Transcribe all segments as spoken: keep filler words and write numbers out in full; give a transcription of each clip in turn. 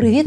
Привіт!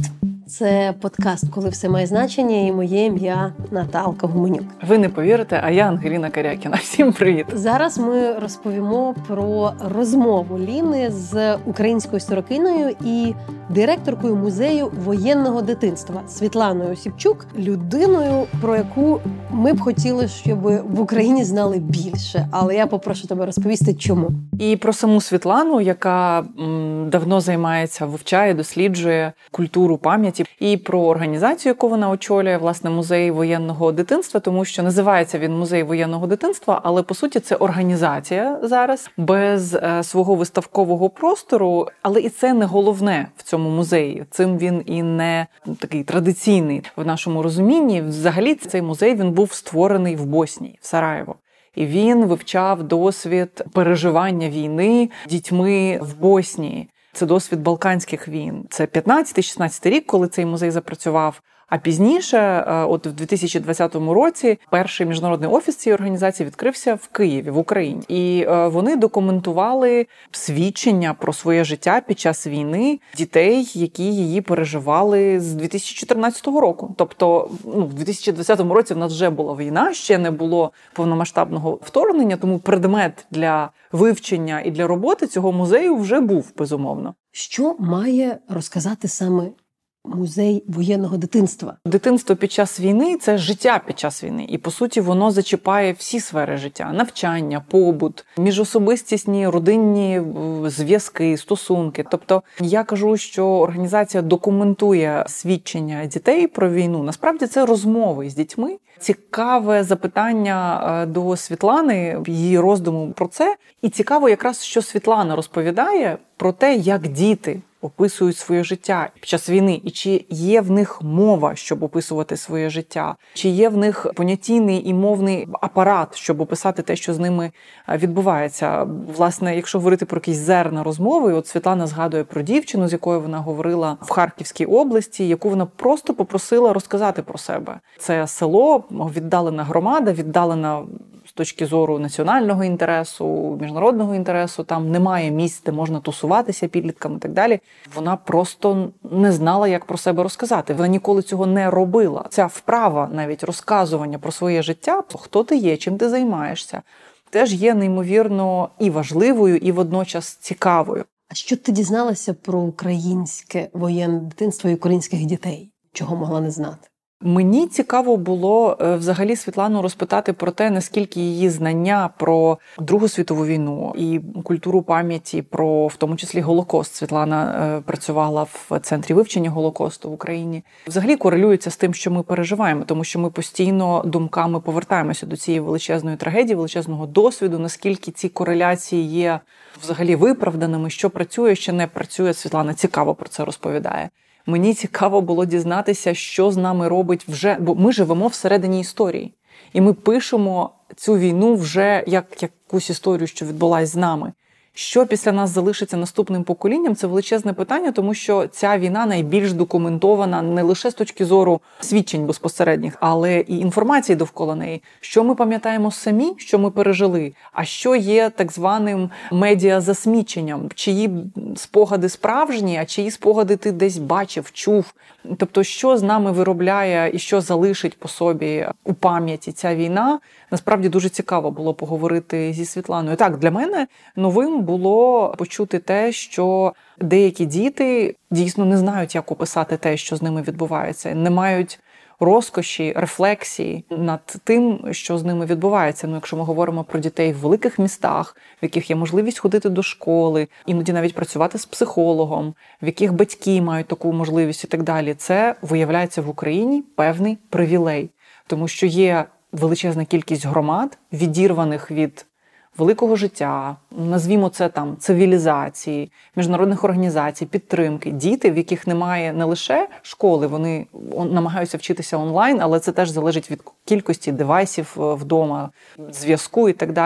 Це подкаст «Коли все має значення» і моє ім'я Наталка Гуменюк. Ви не повірите, а я Ангеліна Карякіна. Всім привіт! Зараз ми розповімо про розмову Ліни з українською історикиною і директоркою музею воєнного дитинства Світланою Осіпчук, людиною, про яку ми б хотіли, щоб в Україні знали більше. Але я попрошу тебе розповісти, чому. І про саму Світлану, яка м, давно займається, вивчає, досліджує культуру пам'яті, і про організацію, яку вона очолює, власне, музей воєнного дитинства, тому що називається він музей воєнного дитинства, але по суті це організація зараз без е, свого виставкового простору, але і це не головне в цьому музеї. Цим він і не такий традиційний в нашому розумінні. Взагалі цей музей він був створений в Боснії, в Сараєво. І він вивчав досвід переживання війни дітьми в Боснії. Це досвід Балканських війн. Це п'ятнадцятий-шістнадцятий рік, коли цей музей запрацював. А пізніше, от в дві тисячі двадцятому році, перший міжнародний офіс цієї організації відкрився в Києві, в Україні. І вони документували свідчення про своє життя під час війни дітей, які її переживали з дві тисячі чотирнадцятого року. Тобто, ну, в дві тисячі двадцятому році в нас вже була війна, ще не було повномасштабного вторгнення, тому предмет для вивчення і для роботи цього музею вже був, безумовно. Що має розказати саме музей воєнного дитинства? Дитинство під час війни – це життя під час війни. І, по суті, воно зачіпає всі сфери життя. Навчання, побут, міжособистісні, родинні зв'язки, стосунки. Тобто, я кажу, що організація документує свідчення дітей про війну. Насправді, це розмови з дітьми. Цікаве запитання до Світлани, її роздуму про це. І цікаво якраз, що Світлана розповідає про те, як діти описують своє життя під час війни, і чи є в них мова, щоб описувати своє життя, чи є в них понятійний і мовний апарат, щоб описати те, що з ними відбувається. Власне, якщо говорити про якісь зерна розмови, от Світлана згадує про дівчину, з якою вона говорила в Харківській області, яку вона просто попросила розказати про себе. Це село, віддалена громада, віддалена з точки зору національного інтересу, міжнародного інтересу, там немає місць, де можна тусуватися підліткам і так далі. Вона просто не знала, як про себе розказати. Вона ніколи цього не робила. Ця вправа навіть розказування про своє життя, хто ти є, чим ти займаєшся, теж є неймовірно і важливою, і водночас цікавою. А що ти дізналася про українське воєнне дитинство і українських дітей? Чого могла не знати? Мені цікаво було взагалі Світлану розпитати про те, наскільки її знання про Другу світову війну і культуру пам'яті, про в тому числі Голокост. Світлана працювала в Центрі вивчення Голокосту в Україні. Взагалі корелюється з тим, що ми переживаємо, тому що ми постійно думками повертаємося до цієї величезної трагедії, величезного досвіду, наскільки ці кореляції є взагалі виправданими, що працює, що не працює. Світлана цікаво про це розповідає. Мені цікаво було дізнатися, що з нами робить вже, бо ми живемо всередині історії. І ми пишемо цю війну вже як якусь історію, що відбулась з нами. Що після нас залишиться наступним поколінням – це величезне питання, тому що ця війна найбільш документована не лише з точки зору свідчень безпосередніх, але і інформації довкола неї. Що ми пам'ятаємо самі, що ми пережили, а що є так званим медіазасміченням, чиї спогади справжні, а чиї спогади ти десь бачив, чув. Тобто, що з нами виробляє і що залишить по собі у пам'яті ця війна, насправді дуже цікаво було поговорити зі Світланою. Так, для мене новим було почути те, що деякі діти дійсно не знають, як описати те, що з ними відбувається, не мають розкоші, рефлексії над тим, що з ними відбувається. Ну, якщо ми говоримо про дітей в великих містах, в яких є можливість ходити до школи, іноді навіть працювати з психологом, в яких батьки мають таку можливість і так далі, це виявляється в Україні певний привілей. Тому що є величезна кількість громад, відірваних від великого життя, назвімо це там цивілізації, міжнародних організацій, підтримки. Діти, в яких немає не лише школи, вони намагаються вчитися онлайн, але це теж залежить від кількості девайсів вдома, зв'язку і так далі.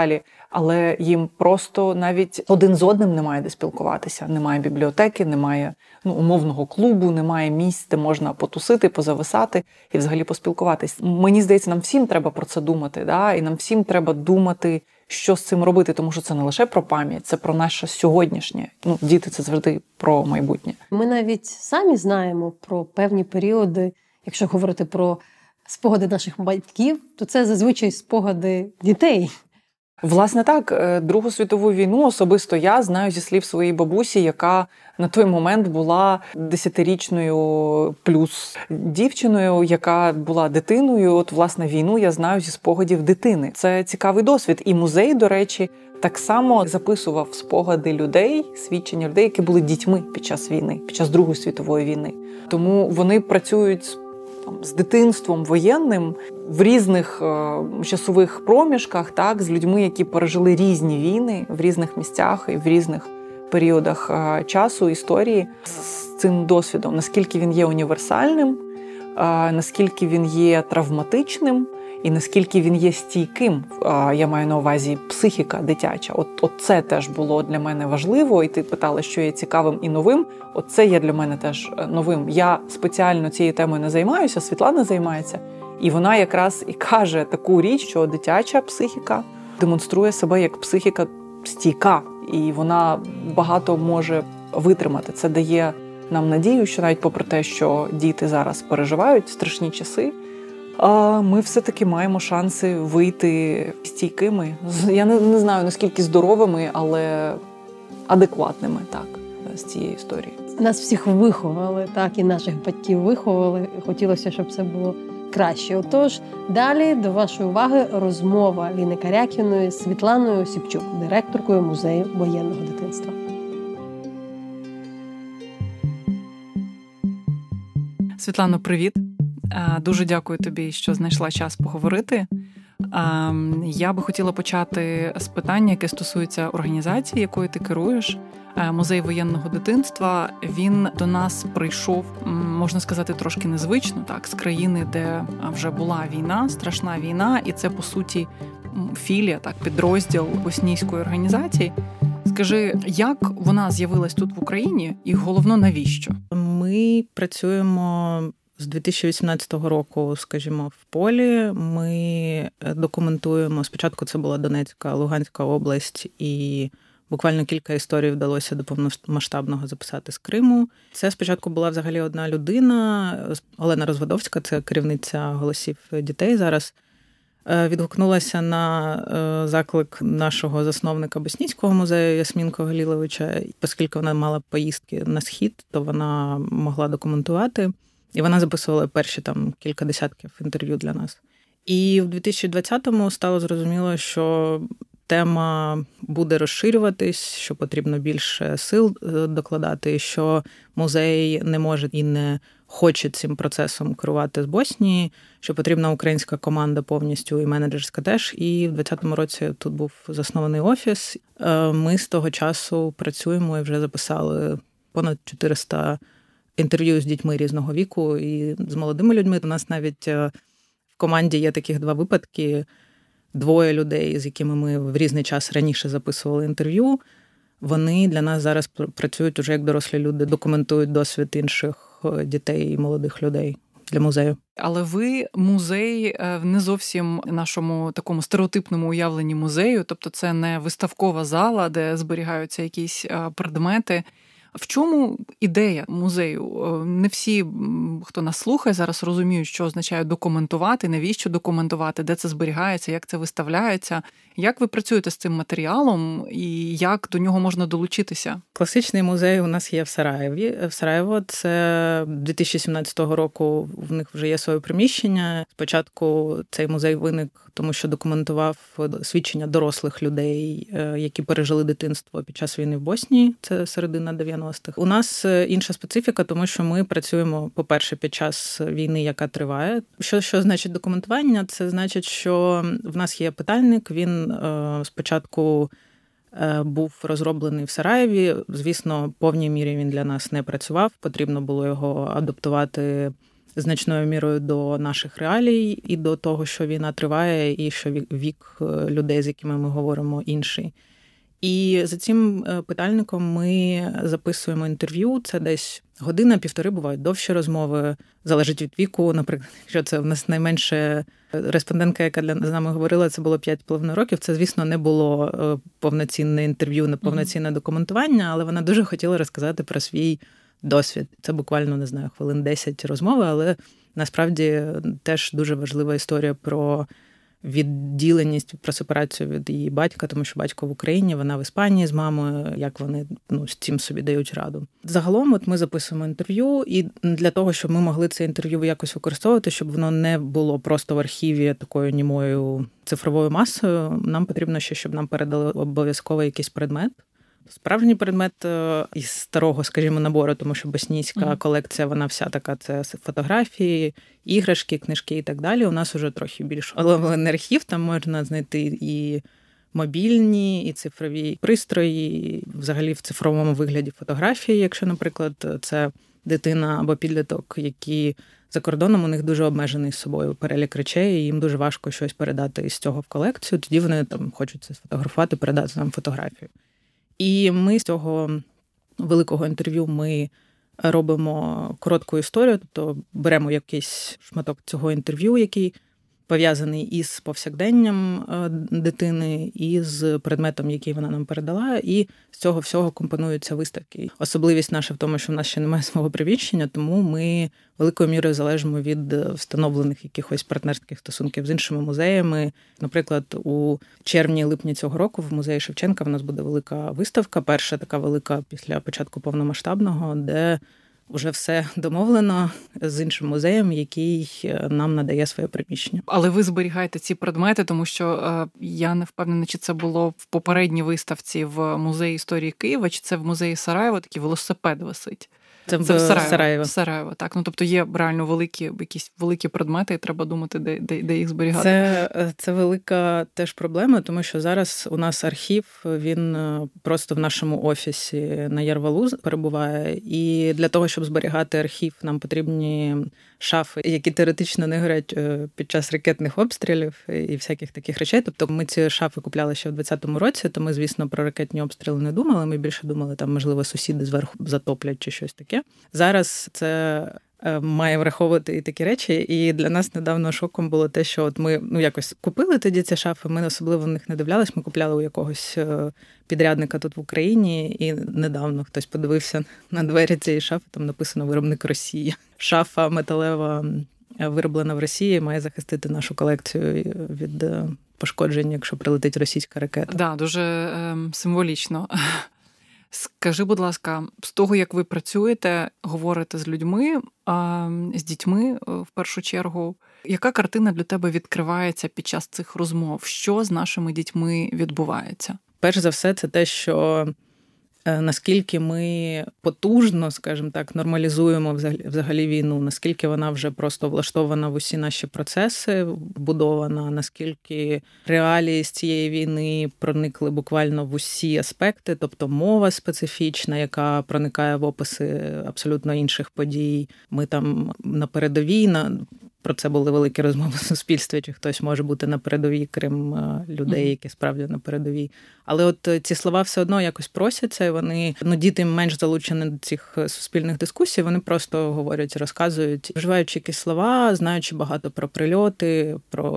але їм просто навіть один з одним немає де спілкуватися. Немає бібліотеки, немає ну, умовного клубу, немає місць, де можна потусити, позависати і взагалі поспілкуватись. Мені здається, нам всім треба про це думати, да? І нам всім треба думати, що з цим робити, тому що це не лише про пам'ять, це про наше сьогоднішнє. Ну, діти – це завжди про майбутнє. Ми навіть самі знаємо про певні періоди, якщо говорити про спогади наших батьків, то це зазвичай спогади дітей. Власне так, Другу світову війну особисто я знаю зі слів своєї бабусі, яка на той момент була десятирічною плюс дівчиною, яка була дитиною. От, власне, війну я знаю зі спогадів дитини. Це цікавий досвід. І музей, до речі, так само записував спогади людей, свідчення людей, які були дітьми під час війни, під час Другої світової війни. Тому вони працюють з дитинством воєнним в різних е, часових проміжках, так, з людьми, які пережили різні війни в різних місцях і в різних періодах е, часу, історії, з цим досвідом. Наскільки він є універсальним, е, наскільки він є травматичним і наскільки він є стійким. Е, я маю на увазі психіка дитяча. От, от це теж було для мене важливо. І ти питала, що є цікавим і новим. От це є для мене теж новим. Я спеціально цією темою не займаюся, Світлана займається. І вона якраз і каже таку річ, що дитяча психіка демонструє себе як психіка стійка. І вона багато може витримати. Це дає нам надію, що навіть попри те, що діти зараз переживають страшні часи, ми все-таки маємо шанси вийти стійкими. Я не, не знаю, наскільки здоровими, але адекватними, так, з цієї історії. Нас всіх виховали, так, і наших батьків виховали. Хотілося, щоб це було краще. Отож, далі до вашої уваги розмова Ліни Карякіної з Світланою Осіпчук, директоркою музею воєнного дитинства. Світлано, привіт. Дуже дякую тобі, що знайшла час поговорити. Я би хотіла почати з питання, яке стосується організації, якою ти керуєш. Музей воєнного дитинства, він до нас прийшов, можна сказати, трошки незвично, так, з країни, де вже була війна, страшна війна, і це, по суті, філія, так, підрозділ боснійської організації. Скажи, як вона з'явилась тут в Україні і, головно, навіщо? Ми працюємо з дві тисячі вісімнадцятого року, скажімо, в полі. Ми документуємо, спочатку це була Донецька, Луганська область, і буквально кілька історій вдалося до повномасштабного записати з Криму. Це спочатку була взагалі одна людина, Олена Розводовська, це керівниця «Голосів дітей» зараз, відгукнулася на заклик нашого засновника Боснійського музею Ясмінка Галіловича. Оскільки вона мала поїздки на схід, то вона могла документувати. І вона записувала перші там кілька десятків інтерв'ю для нас. І в дві тисячі двадцятому стало зрозуміло, що тема буде розширюватись, що потрібно більше сил докладати, що музей не може і не хоче цим процесом керувати з Боснії, що потрібна українська команда повністю і менеджерська теж. І в двадцятому році тут був заснований офіс. Ми з того часу працюємо і вже записали понад чотириста інтерв'ю з дітьми різного віку і з молодими людьми. У нас навіть в команді є таких два випадки. Двоє людей, з якими ми в різний час раніше записували інтерв'ю, вони для нас зараз працюють уже як дорослі люди, документують досвід інших дітей і молодих людей для музею. Але ви музей в не зовсім нашому такому стереотипному уявленні музею, тобто це не виставкова зала, де зберігаються якісь предмети. В чому ідея музею? Не всі, хто нас слухає, зараз розуміють, що означає документувати, навіщо документувати, де це зберігається, як це виставляється. Як ви працюєте з цим матеріалом і як до нього можна долучитися? Класичний музей у нас є в Сараєві. В Сараєво це дві тисячі сімнадцятого року, в них вже є своє приміщення. Спочатку цей музей виник, тому що документував свідчення дорослих людей, які пережили дитинство під час війни в Боснії, це середина дев'яностих. У нас інша специфіка, тому що ми працюємо, по-перше, під час війни, яка триває. Що, що значить документування? Це значить, що в нас є питальник, він спочатку був розроблений в Сараєві. Звісно, в повній мірі він для нас не працював. Потрібно було його адаптувати значною мірою до наших реалій і до того, що війна триває, і що вік людей, з якими ми говоримо, інший. І за цим питальником ми записуємо інтерв'ю. Це десь година-півтори, бувають довші розмови. Залежить від віку. Наприклад, якщо це в нас найменше респондентка, яка для з нами говорила, це було п'ять з половиною років. Це, звісно, не було повноцінне інтерв'ю, не повноцінне документування, але вона дуже хотіла розказати про свій досвід. Це буквально, не знаю, хвилин десять розмови, але насправді теж дуже важлива історія про відділеність, про сепарацію від її батька, тому що батько в Україні, вона в Іспанії з мамою, як вони ну, з цим собі дають раду. Загалом от ми записуємо інтерв'ю, і для того, щоб ми могли це інтерв'ю якось використовувати, щоб воно не було просто в архіві такою німою цифровою масою, нам потрібно ще, щоб нам передали обов'язково якийсь предмет. Справжній предмет із старого, скажімо, набору, тому що боснійська mm. колекція, вона вся така, це фотографії, іграшки, книжки і так далі. У нас уже трохи більше. Але не архів, там можна знайти і мобільні, і цифрові пристрої, і взагалі в цифровому вигляді фотографії, якщо, наприклад, це дитина або підліток, які за кордоном, у них дуже обмежений з собою перелік речей, і їм дуже важко щось передати із цього в колекцію, тоді вони там хочуть це сфотографувати, передати нам фотографію. І ми з цього великого інтерв'ю ми робимо коротку історію, тобто беремо якийсь шматок цього інтерв'ю, який пов'язаний із повсякденням дитини, і з предметом, який вона нам передала, і з цього всього компонуються виставки. Особливість наша в тому, що в нас ще немає свого приміщення, тому ми великою мірою залежимо від встановлених якихось партнерських стосунків з іншими музеями. Наприклад, у червні-липні цього року в музеї Шевченка в нас буде велика виставка, перша така велика після початку повномасштабного, де уже все домовлено з іншим музеєм, який нам надає своє приміщення. Але ви зберігаєте ці предмети, тому що е, я не впевнена, чи це було в попередній виставці в Музеї історії Києва, чи це в Музеї Сараєва, такий велосипед висить. Це, це в Сараєво. Сараєво. Сараєво, так. Ну, тобто є реально великі, якісь великі предмети, і треба думати, де, де, де їх зберігати. Це, це велика теж проблема, тому що зараз у нас архів, він просто в нашому офісі на Ярвалу перебуває, і для того, щоб зберігати архів, нам потрібні шафи, які теоретично не горять під час ракетних обстрілів і всяких таких речей. Тобто ми ці шафи купляли ще в двадцятому році, то ми, звісно, про ракетні обстріли не думали, ми більше думали, там, можливо, сусіди зверху затоплять чи щось таке. Зараз це має враховувати і такі речі, і для нас недавно шоком було те, що от ми ну, якось купили тоді ці шафи, ми особливо в них не дивлялись, ми купляли у якогось підрядника тут в Україні, і недавно хтось подивився на двері цієї шафи, там написано «Виробник Росії». Шафа металева, вироблена в Росії, має захистити нашу колекцію від пошкоджень, якщо прилетить російська ракета. Так, да, дуже е, символічно. Скажи, будь ласка, з того, як ви працюєте, говорите з людьми, з дітьми в першу чергу, яка картина для тебе відкривається під час цих розмов? Що з нашими дітьми відбувається? Перш за все, це те, що наскільки ми потужно, скажімо так, нормалізуємо взагалі війну, наскільки вона вже просто влаштована в усі наші процеси, вбудована, наскільки реалії з цієї війни проникли буквально в усі аспекти, тобто мова специфічна, яка проникає в описи абсолютно інших подій. Ми там на передовій, на... Про це були великі розмови в суспільстві, чи хтось може бути на передовій, крім людей, які справді на передовій. Але от ці слова все одно якось просяться, і вони, ну, діти менш залучені до цих суспільних дискусій, вони просто говорять, розказують, вживаючи якісь слова, знаючи багато про прильоти, про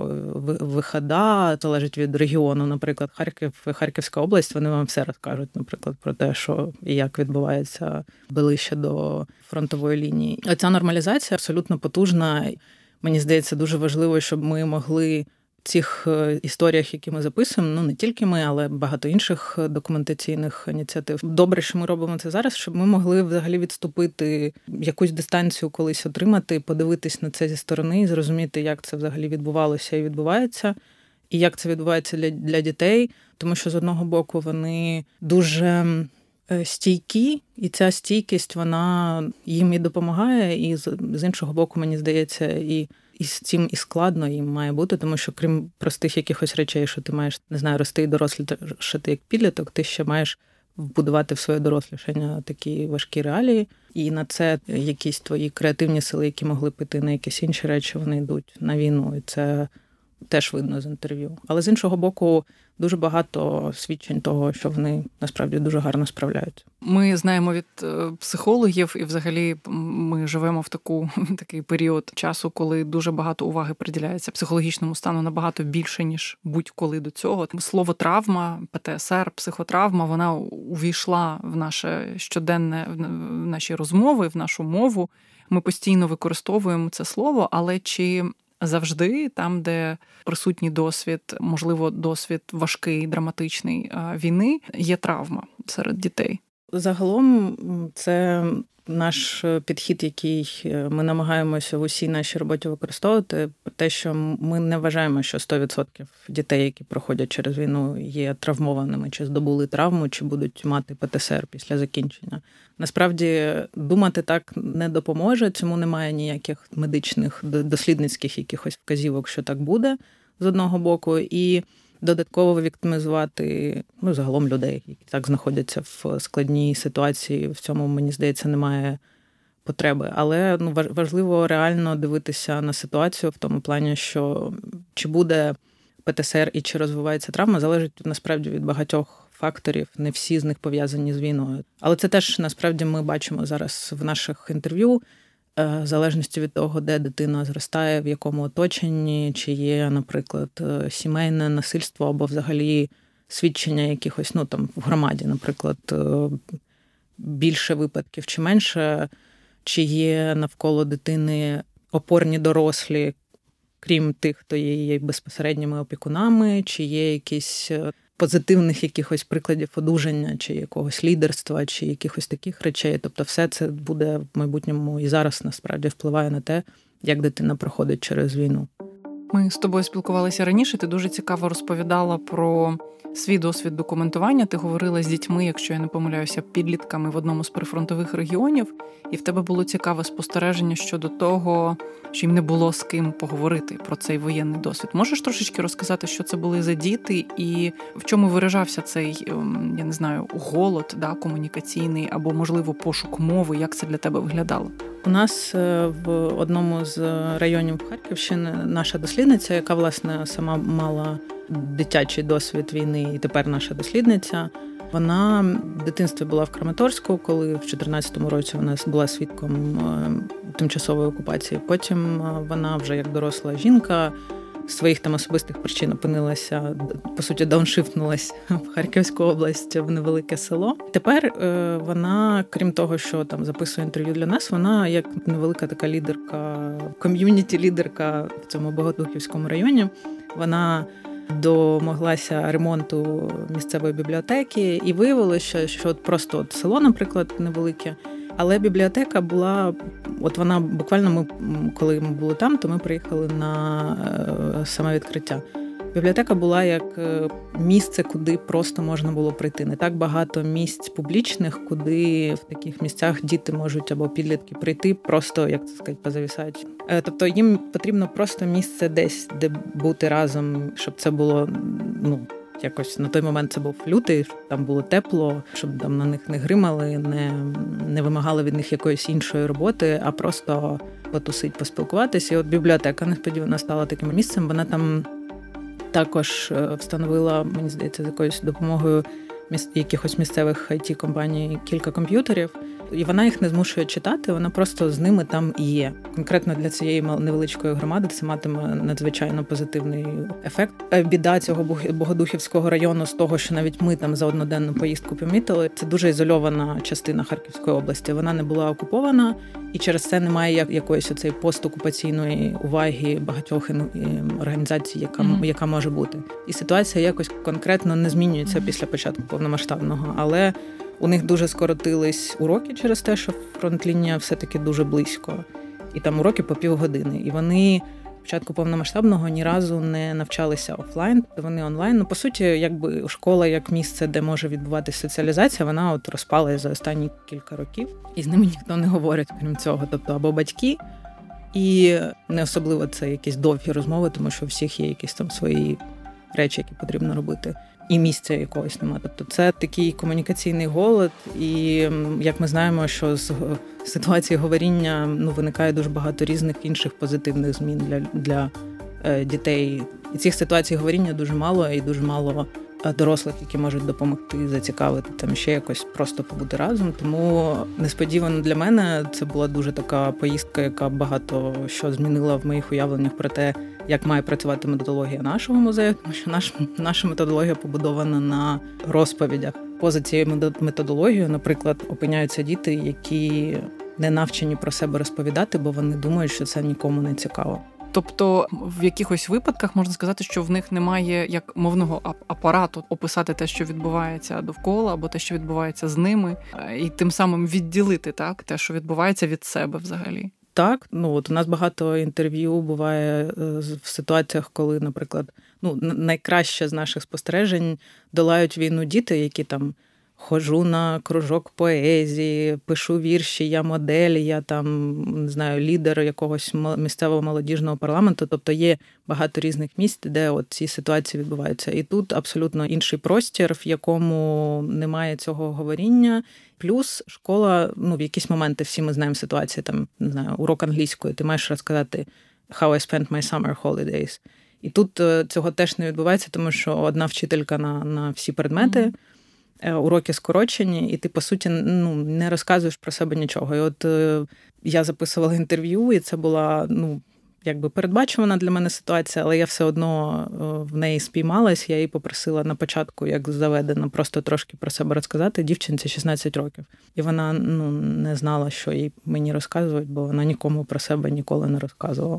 вихода, залежить від регіону. Наприклад, Харків, Харківська область, вони вам все розкажуть, наприклад, про те, що і як відбувається ближче до фронтової лінії. Оця нормалізація абсолютно потужна. Мені здається, дуже важливо, щоб ми могли в цих історіях, які ми записуємо, ну не тільки ми, але багато інших документаційних ініціатив. Добре, що ми робимо це зараз, щоб ми могли взагалі відступити, якусь дистанцію колись отримати, подивитись на це зі сторони і зрозуміти, як це взагалі відбувалося і відбувається, і як це відбувається для, для дітей. Тому що, з одного боку, вони дуже стійкі, і ця стійкість, вона їм і допомагає, і з, з іншого боку, мені здається, і, і з цим і складно їм має бути, тому що крім простих якихось речей, що ти маєш, не знаю, рости і дорослішати як підліток, ти ще маєш вбудувати в своє дорослішання такі важкі реалії. І на це якісь твої креативні сили, які могли піти на якісь інші речі, вони йдуть на війну. І це теж видно з інтерв'ю. Але з іншого боку, дуже багато свідчень того, що вони насправді дуже гарно справляються. Ми знаємо від психологів, і взагалі ми живемо в таку, такий період часу, коли дуже багато уваги приділяється психологічному стану набагато більше, ніж будь-коли до цього. Слово травма, пе те ес ер, психотравма, вона увійшла в наше щоденне, в наші розмови, в нашу мову. Ми постійно використовуємо це слово, але чи завжди там, де присутній досвід, можливо, досвід важкий, драматичний війни, є травма серед дітей? Загалом це наш підхід, який ми намагаємося в усій нашій роботі використовувати, те, що ми не вважаємо, що сто відсотків дітей, які проходять через війну, є травмованими, чи здобули травму, чи будуть мати пе те ес ер після закінчення. Насправді, думати так не допоможе, цьому немає ніяких медичних, дослідницьких якихось вказівок, що так буде, з одного боку, і додатково віктимізувати, ну, загалом людей, які так знаходяться в складній ситуації. В цьому, мені здається, немає потреби. Але ну, важливо реально дивитися на ситуацію в тому плані, що чи буде пе те ес ер і чи розвивається травма, залежить насправді від багатьох факторів. Не всі з них пов'язані з війною. Але це теж, насправді, ми бачимо зараз в наших інтерв'ю, в залежності від того, де дитина зростає, в якому оточенні, чи є, наприклад, сімейне насильство або взагалі свідчення якихось, ну, там, в громаді, наприклад, більше випадків чи менше, чи є навколо дитини опорні дорослі, крім тих, хто є її безпосередніми опікунами, чи є якісь позитивних якихось прикладів одужання, чи якогось лідерства, чи якихось таких речей. Тобто все це буде в майбутньому і зараз насправді впливає на те, як дитина проходить через війну. Ми з тобою спілкувалися раніше, ти дуже цікаво розповідала про свій досвід документування. Ти говорила з дітьми, якщо я не помиляюся, підлітками в одному з прифронтових регіонів, і в тебе було цікаве спостереження щодо того, що їм не було з ким поговорити про цей воєнний досвід. Можеш трошечки розказати, що це були за діти і в чому виражався цей, я не знаю, голод, да, комунікаційний або, можливо, пошук мови, як це для тебе виглядало? У нас в одному з районів Харківщини наша дослідниця, яка, власне, сама мала дитячий досвід війни, і тепер наша дослідниця, вона в дитинстві була в Краматорську, коли в чотирнадцятому році вона була свідком тимчасової окупації. Потім вона вже як доросла жінка з своїх там особистих причин опинилася, по суті, дауншифтнулася в Харківську область, в невелике село. Тепер вона, крім того, що там записує інтерв'ю для нас, вона як невелика така лідерка, ком'юніті-лідерка в цьому Богодухівському районі. Вона домоглася ремонту місцевої бібліотеки, і виявилося, що от просто от село, наприклад, невелике, але бібліотека була, от вона буквально, ми, коли ми були там, то ми приїхали на саме відкриття. Бібліотека була як місце, куди просто можна було прийти. Не так багато місць публічних, куди в таких місцях діти можуть або підлітки прийти, просто, як це сказати, позавісати. Тобто їм потрібно просто місце десь, де бути разом, щоб це було, ну, якось на той момент це був лютий, щоб там було тепло, щоб там на них не гримали, не, не вимагали від них якоїсь іншої роботи, а просто потусить, поспілкуватися. І от бібліотека несподівано стала таким місцем. Вона там також встановила, мені здається, з якоюсь допомогою якихось місцевих ай ті-компаній кілька комп'ютерів, і вона їх не змушує читати, вона просто з ними там і є. Конкретно для цієї невеличкої громади це матиме надзвичайно позитивний ефект. Біда цього Богодухівського району з того, що навіть ми там за одноденну поїздку помітили, це дуже ізольована частина Харківської області. Вона не була окупована, і через це немає якоїсь оцеї постокупаційної уваги багатьох організацій, яка, mm-hmm. яка може бути. І ситуація якось конкретно не змінюється mm-hmm. після початку повномасштабного, але у них дуже скоротились уроки через те, що фронтлінія все-таки дуже близько. І там уроки по півгодини. І вони початку повномасштабного ні разу не навчалися офлайн, вони онлайн. Ну, по суті, якби школа як місце, де може відбуватися соціалізація, вона от розпалася за останні кілька років. І з ними ніхто не говорить, крім цього. Тобто або батьки, і не особливо це якісь довгі розмови, тому що у всіх є якісь там свої речі, які потрібно робити. і місця якогось немає. Тобто це такий комунікаційний голод, і як ми знаємо, що з ситуації говоріння ну, виникає дуже багато різних інших позитивних змін для, для е, дітей. І цих ситуацій говоріння дуже мало, і дуже мало дорослих, які можуть допомогти, зацікавити, там ще якось просто побути разом. Тому несподівано для мене це була дуже така поїздка, яка багато що змінила в моїх уявленнях про те, як має працювати методологія нашого музею, тому що наш, наша методологія побудована на розповідях. Поза цією методологією, наприклад, опиняються діти, які не навчені про себе розповідати, бо вони думають, що це нікому не цікаво. Тобто в якихось випадках можна сказати, що в них немає як мовного апарату описати те, що відбувається довкола, або те, що відбувається з ними, і тим самим відділити так те, що відбувається від себе взагалі. Так, ну от у нас багато інтерв'ю буває в ситуаціях, коли, наприклад, ну найкраще з наших спостережень долають війну діти, які там ходжу на кружок поезії, пишу вірші, я модель, я там, не знаю, лідер якогось місцевого молодіжного парламенту. Тобто є багато різних місць, де от ці ситуації відбуваються. І тут абсолютно інший простір, в якому немає цього говоріння. Плюс школа, ну, в якісь моменти всі ми знаємо ситуації, там, не знаю, урок англійської, ти маєш розказати «How I spent my summer holidays». І тут цього теж не відбувається, тому що одна вчителька на, на всі предмети, mm-hmm. Уроки скорочені, і ти, по суті, ну, не розказуєш про себе нічого. І от е, я записувала інтерв'ю, і це була, ну, якби передбачувана для мене ситуація, але я все одно в неї спіймалась. Я її попросила на початку, як заведено, просто трошки про себе розказати. Дівчинці шістнадцять років. І вона, ну, не знала, що їй мені розказують, бо вона нікому про себе ніколи не розказувала.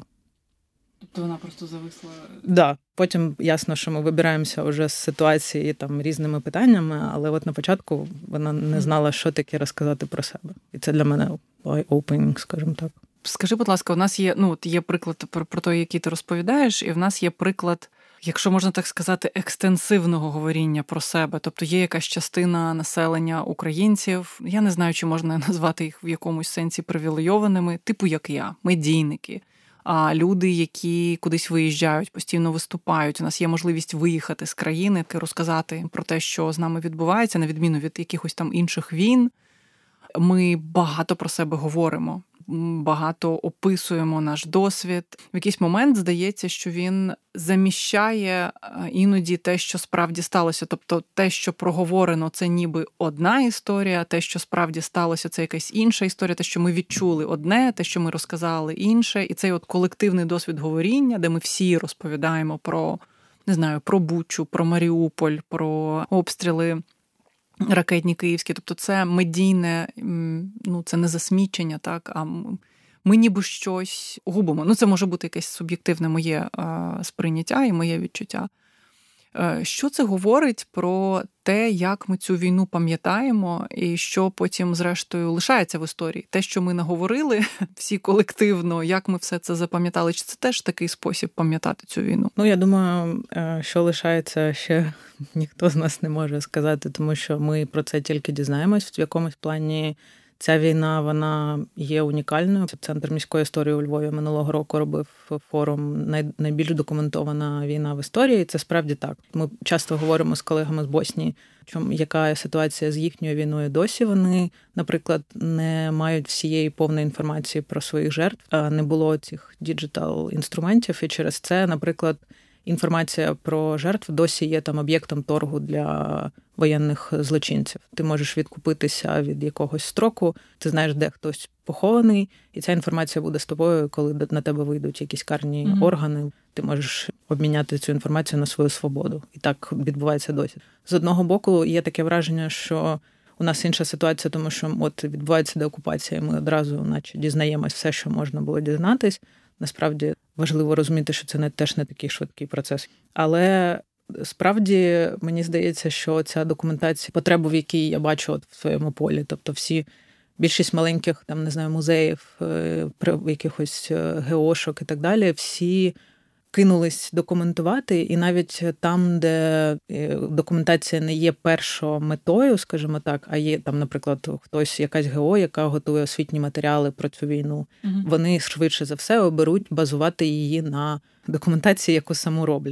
Тобто вона просто зависла? Да. Потім ясно, що ми вибираємося вже з ситуації там різними питаннями, але от на початку вона не знала, що таке розказати про себе. І це для мене eye-opening, скажімо так. Скажи, будь ласка, у нас є, ну, є приклад про, про той, який ти розповідаєш, і в нас є приклад, якщо можна так сказати, екстенсивного говоріння про себе. Тобто є якась частина населення українців, я не знаю, чи можна назвати їх в якомусь сенсі привілейованими, типу як я, медійники. А люди, які кудись виїжджають, постійно виступають. У нас є можливість виїхати з країни, розказати про те, що з нами відбувається, на відміну від якихось там інших війн. Ми багато про себе говоримо, багато описуємо наш досвід. В якийсь момент здається, що він заміщає іноді те, що справді сталося. Тобто те, що проговорено, це ніби одна історія, те, що справді сталося, це якась інша історія, те, що ми відчули одне, те, що ми розказали інше. І цей от колективний досвід говоріння, де ми всі розповідаємо про, не знаю, про Бучу, про Маріуполь, про обстріли ракетні київські, тобто це медійне, ну це не засмічення, так, а ми ніби щось губимо. Ну це може бути якесь суб'єктивне моє сприйняття і моє відчуття. Що це говорить про те, як ми цю війну пам'ятаємо і що потім, зрештою, лишається в історії? Те, що ми наговорили всі колективно, як ми все це запам'ятали, чи це теж такий спосіб пам'ятати цю війну? Ну, я думаю, що лишається, ще ніхто з нас не може сказати, тому що ми про це тільки дізнаємось в якомусь плані. Ця війна, вона є унікальною. Центр міської історії у Львові минулого року робив форум «Найбільш документована війна в історії». Це справді так. Ми часто говоримо з колегами з Боснії, яка ситуація з їхньою війною досі. Вони, наприклад, не мають всієї повної інформації про своїх жертв. Не було цих діджитал-інструментів, і через це, наприклад, інформація про жертв досі є там об'єктом торгу для воєнних злочинців. Ти можеш відкупитися від якогось строку, ти знаєш, де хтось похований, і ця інформація буде з тобою, коли на тебе вийдуть якісь карні mm-hmm. органи. Ти можеш обміняти цю інформацію на свою свободу. І так відбувається досі. З одного боку, є таке враження, що у нас інша ситуація, тому що от відбувається деокупація, і ми одразу наче дізнаємось все, що можна було дізнатись. Насправді важливо розуміти, що це не, теж не такий швидкий процес. Але справді мені здається, що ця документація, потребу, в якій я бачу от в своєму полі, тобто всі, більшість маленьких, там, не знаю, музеїв, якихось геошок і так далі, всі кинулись документувати, і навіть там, де документація не є першою метою, скажімо так, а є там, наприклад, хтось, якась ГО, яка готує освітні матеріали про цю війну, угу. вони швидше за все оберуть базувати її на документації, яку саму роблять.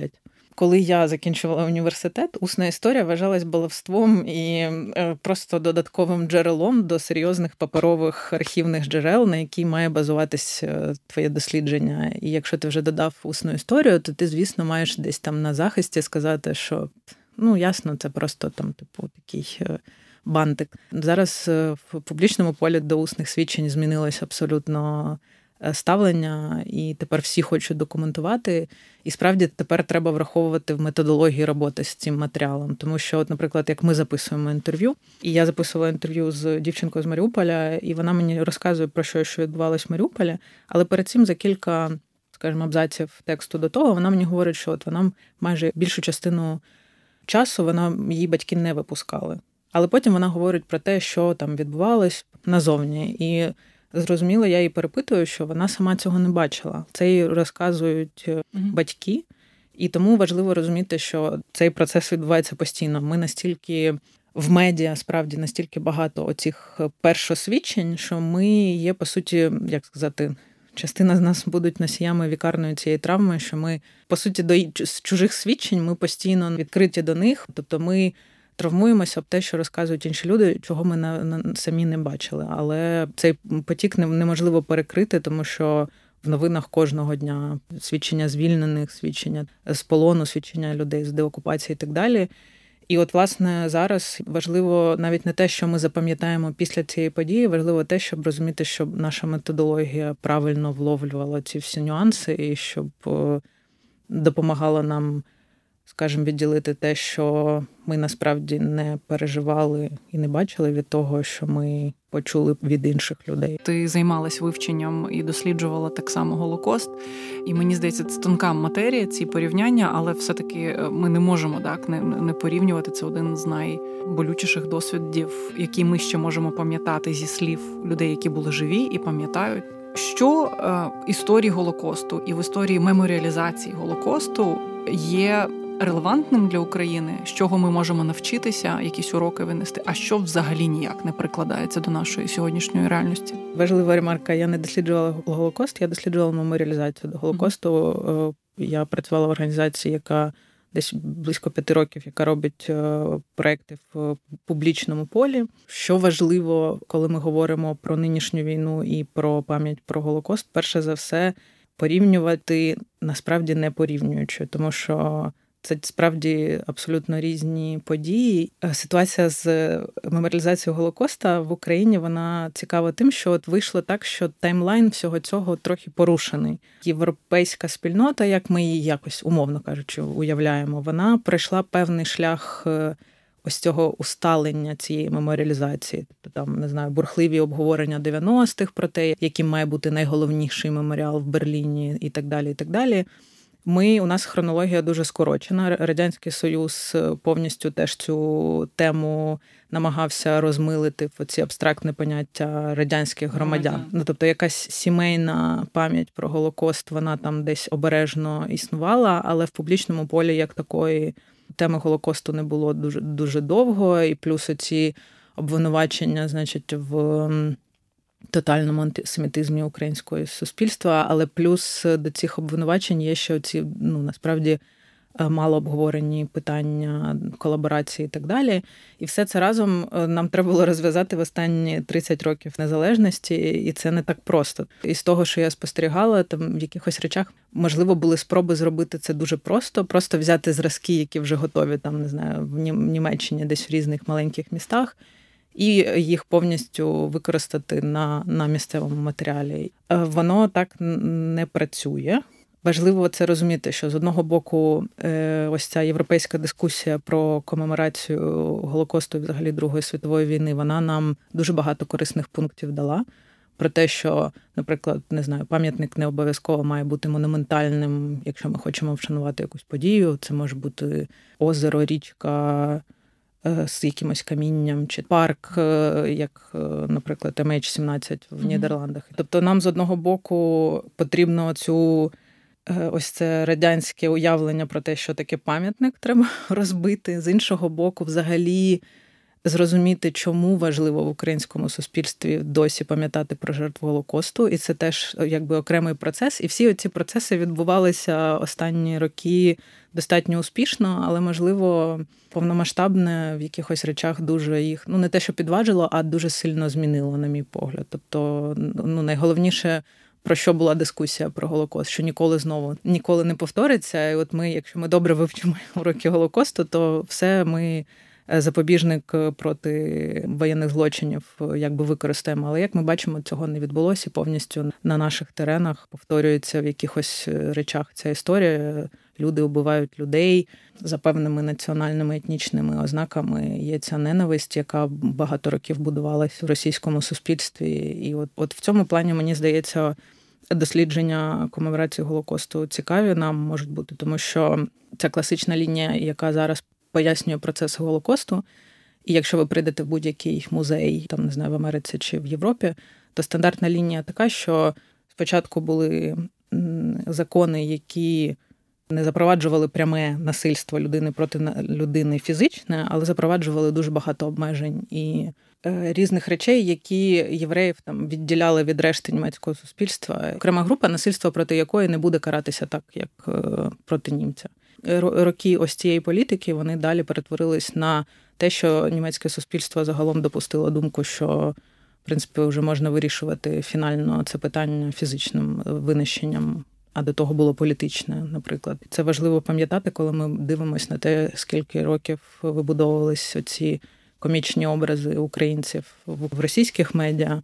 Коли я закінчувала університет, усна історія вважалась баловством і просто додатковим джерелом до серйозних паперових архівних джерел, на які має базуватись твоє дослідження. І якщо ти вже додав усну історію, то ти, звісно, маєш десь там на захисті сказати, що, ну, ясно, це просто там, типу, такий бантик. Зараз в публічному полі до усних свідчень змінилось абсолютно ставлення, і тепер всі хочуть документувати. І справді тепер треба враховувати в методології роботи з цим матеріалом. Тому що, от, наприклад, як ми записуємо інтерв'ю, і я записувала інтерв'ю з дівчинкою з Маріуполя, і вона мені розказує про що, що відбувалось в Маріуполі, але перед цим за кілька, скажімо, абзаців тексту до того, вона мені говорить, що от вона майже більшу частину часу вона, її батьки не випускали. Але потім вона говорить про те, що там відбувалось назовні. І зрозуміло, я її перепитую, що вона сама цього не бачила. Це їй розказують mm-hmm. батьки, і тому важливо розуміти, що цей процес відбувається постійно. Ми настільки в медіа, справді, настільки багато оцих першосвідчень, що ми є, по суті, як сказати, частина з нас будуть носіями вікарної цієї травми, що ми, по суті, до з чужих свідчень ми постійно відкриті до них, тобто ми травмуємося об те, що розказують інші люди, чого ми на, на, самі не бачили. Але цей потік не, неможливо перекрити, тому що в новинах кожного дня свідчення звільнених, свідчення з полону, свідчення людей з деокупації і так далі. І от, власне, зараз важливо навіть не те, що ми запам'ятаємо після цієї події, важливо те, щоб розуміти, щоб наша методологія правильно вловлювала ці всі нюанси і щоб допомагала нам, скажімо, відділити те, що ми насправді не переживали і не бачили, від того, що ми почули від інших людей. Ти займалась вивченням і досліджувала так само Голокост. І мені здається, це тонка матерія, ці порівняння, але все-таки ми не можемо так не, не порівнювати. Це один з найболючіших досвідів, які ми ще можемо пам'ятати зі слів людей, які були живі і пам'ятають. Що е, історії Голокосту і в історії меморіалізації Голокосту є релевантним для України, з чого ми можемо навчитися, якісь уроки винести, а що взагалі ніяк не прикладається до нашої сьогоднішньої реальності? Важлива ремарка, я не досліджувала Голокост, я досліджувала меморіалізацію до Голокосту. Mm-hmm. Я працювала в організації, яка десь близько п'яти років, яка робить проекти в публічному полі. Що важливо, коли ми говоримо про нинішню війну і про пам'ять про Голокост, перше за все, порівнювати насправді не порівнюючи, тому що це справді абсолютно різні події. Ситуація з меморіалізацією Голокоста в Україні, вона цікава тим, що от вийшло так, що таймлайн всього цього трохи порушений. Європейська спільнота, як ми її якось, умовно кажучи, уявляємо, вона пройшла певний шлях ось цього усталення цієї меморіалізації. Тобто там, не знаю, бурхливі обговорення дев'яностих про те, яким має бути найголовніший меморіал в Берліні і так далі, і так далі. Ми, у нас хронологія дуже скорочена. Радянський Союз повністю теж цю тему намагався розмилити в ці абстрактне поняття радянських громадян. Ну, тобто якась сімейна пам'ять про Голокост, вона там десь обережно існувала, але в публічному полі як такої теми Голокосту не було дуже, дуже довго. І плюс ці обвинувачення, значить, в тотальному антисемітизмі українського суспільства, але плюс до цих обвинувачень є ще ці, ну, насправді, мало обговорені питання колаборації і так далі. І все це разом нам треба було розв'язати в останні тридцять років незалежності, і це не так просто. І з того, що я спостерігала, там в якихось речах, можливо, були спроби зробити це дуже просто, просто взяти зразки, які вже готові, там, не знаю, в Німеччині, десь в різних маленьких містах, і їх повністю використати на, на місцевому матеріалі. Воно так не працює. Важливо це розуміти, що з одного боку ось ця європейська дискусія про комеморацію Голокосту і взагалі Другої світової війни, вона нам дуже багато корисних пунктів дала. Про те, що, наприклад, не знаю, пам'ятник не обов'язково має бути монументальним, якщо ми хочемо вшанувати якусь подію. Це може бути озеро, річка з якимось камінням, чи парк, як, наприклад, ем ейч сімнадцять в Нідерландах. Тобто нам з одного боку потрібно цю ось це радянське уявлення про те, що таке пам'ятник треба розбити. З іншого боку, взагалі зрозуміти, чому важливо в українському суспільстві досі пам'ятати про жертву Голокосту. І це теж якби окремий процес. І всі ці процеси відбувалися останні роки достатньо успішно, але, можливо, повномасштабне в якихось речах дуже їх, ну, не те, що підважило, а дуже сильно змінило, на мій погляд. Тобто, ну, найголовніше, про що була дискусія про Голокост, що ніколи знову, ніколи не повториться. І от ми, якщо ми добре вивчимо уроки Голокосту, то все ми запобіжник проти воєнних злочинів якби використаємо. Але, як ми бачимо, цього не відбулося. Повністю на наших теренах повторюється в якихось речах ця історія. Люди вбивають людей за певними національними етнічними ознаками. Є ця ненависть, яка багато років будувалась в російському суспільстві. І от, от в цьому плані, мені здається, дослідження комеморації Голокосту цікаві нам можуть бути, тому що ця класична лінія, яка зараз пояснює процес Голокосту, і якщо ви прийдете в будь-який музей, там, не знаю, в Америці чи в Європі, то стандартна лінія така, що спочатку були закони, які не запроваджували пряме насильство людини проти людини фізичне, але запроваджували дуже багато обмежень і різних речей, які євреїв там відділяли від решти німецького суспільства. Окрема група, насильство проти якої не буде каратися так, як проти німця. Роки ось цієї політики, вони далі перетворились на те, що німецьке суспільство загалом допустило думку, що, в принципі, вже можна вирішувати фінально це питання фізичним винищенням, а до того було політичне, наприклад. Це важливо пам'ятати, коли ми дивимося на те, скільки років вибудовувались оці комічні образи українців в російських медіа.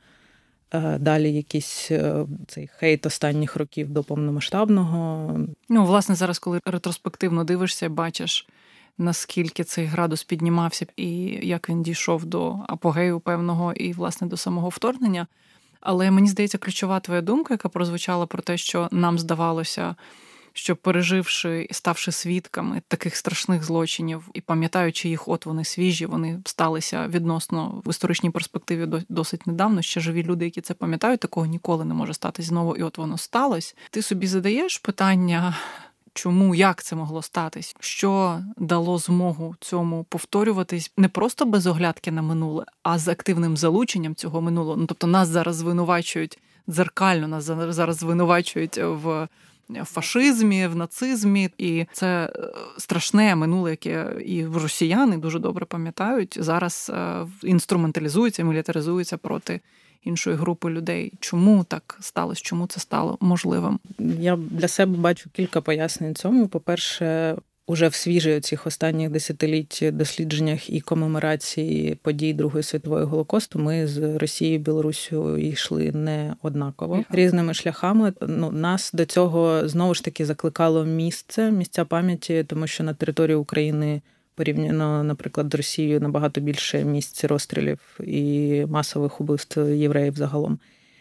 Далі якийсь цей хейт останніх років до повномасштабного. Ну, власне, зараз, коли ретроспективно дивишся, бачиш, наскільки цей градус піднімався і як він дійшов до апогею певного і, власне, до самого вторгнення. Але мені здається, ключова твоя думка, яка прозвучала про те, що нам здавалося, що переживши і ставши свідками таких страшних злочинів і пам'ятаючи їх, от вони свіжі, вони сталися відносно в історичній перспективі досить недавно, ще живі люди, які це пам'ятають, такого ніколи не може статись знову, і от воно сталося. Ти собі задаєш питання, чому, як це могло статись? Що дало змогу цьому повторюватись не просто без оглядки на минуле, а з активним залученням цього минулого? Ну, тобто нас зараз звинувачують дзеркально, нас зараз звинувачують в в фашизмі, в нацизмі, і це страшне минуле, яке і росіяни дуже добре пам'ятають, зараз інструменталізується, мілітаризується проти іншої групи людей. Чому так сталося? Чому це стало можливим? Я для себе бачу кілька пояснень цьому. По-перше, уже в свіжих цих останніх десятиліть дослідженнях і комеморації подій Другої світової Голокосту ми з Росією і Білоруссю йшли не однаково. Різними шляхами. Ну, нас до цього, знову ж таки, закликало місце, місця пам'яті, тому що на території України порівняно, наприклад, з Росією набагато більше місць розстрілів і масових убивств євреїв загалом.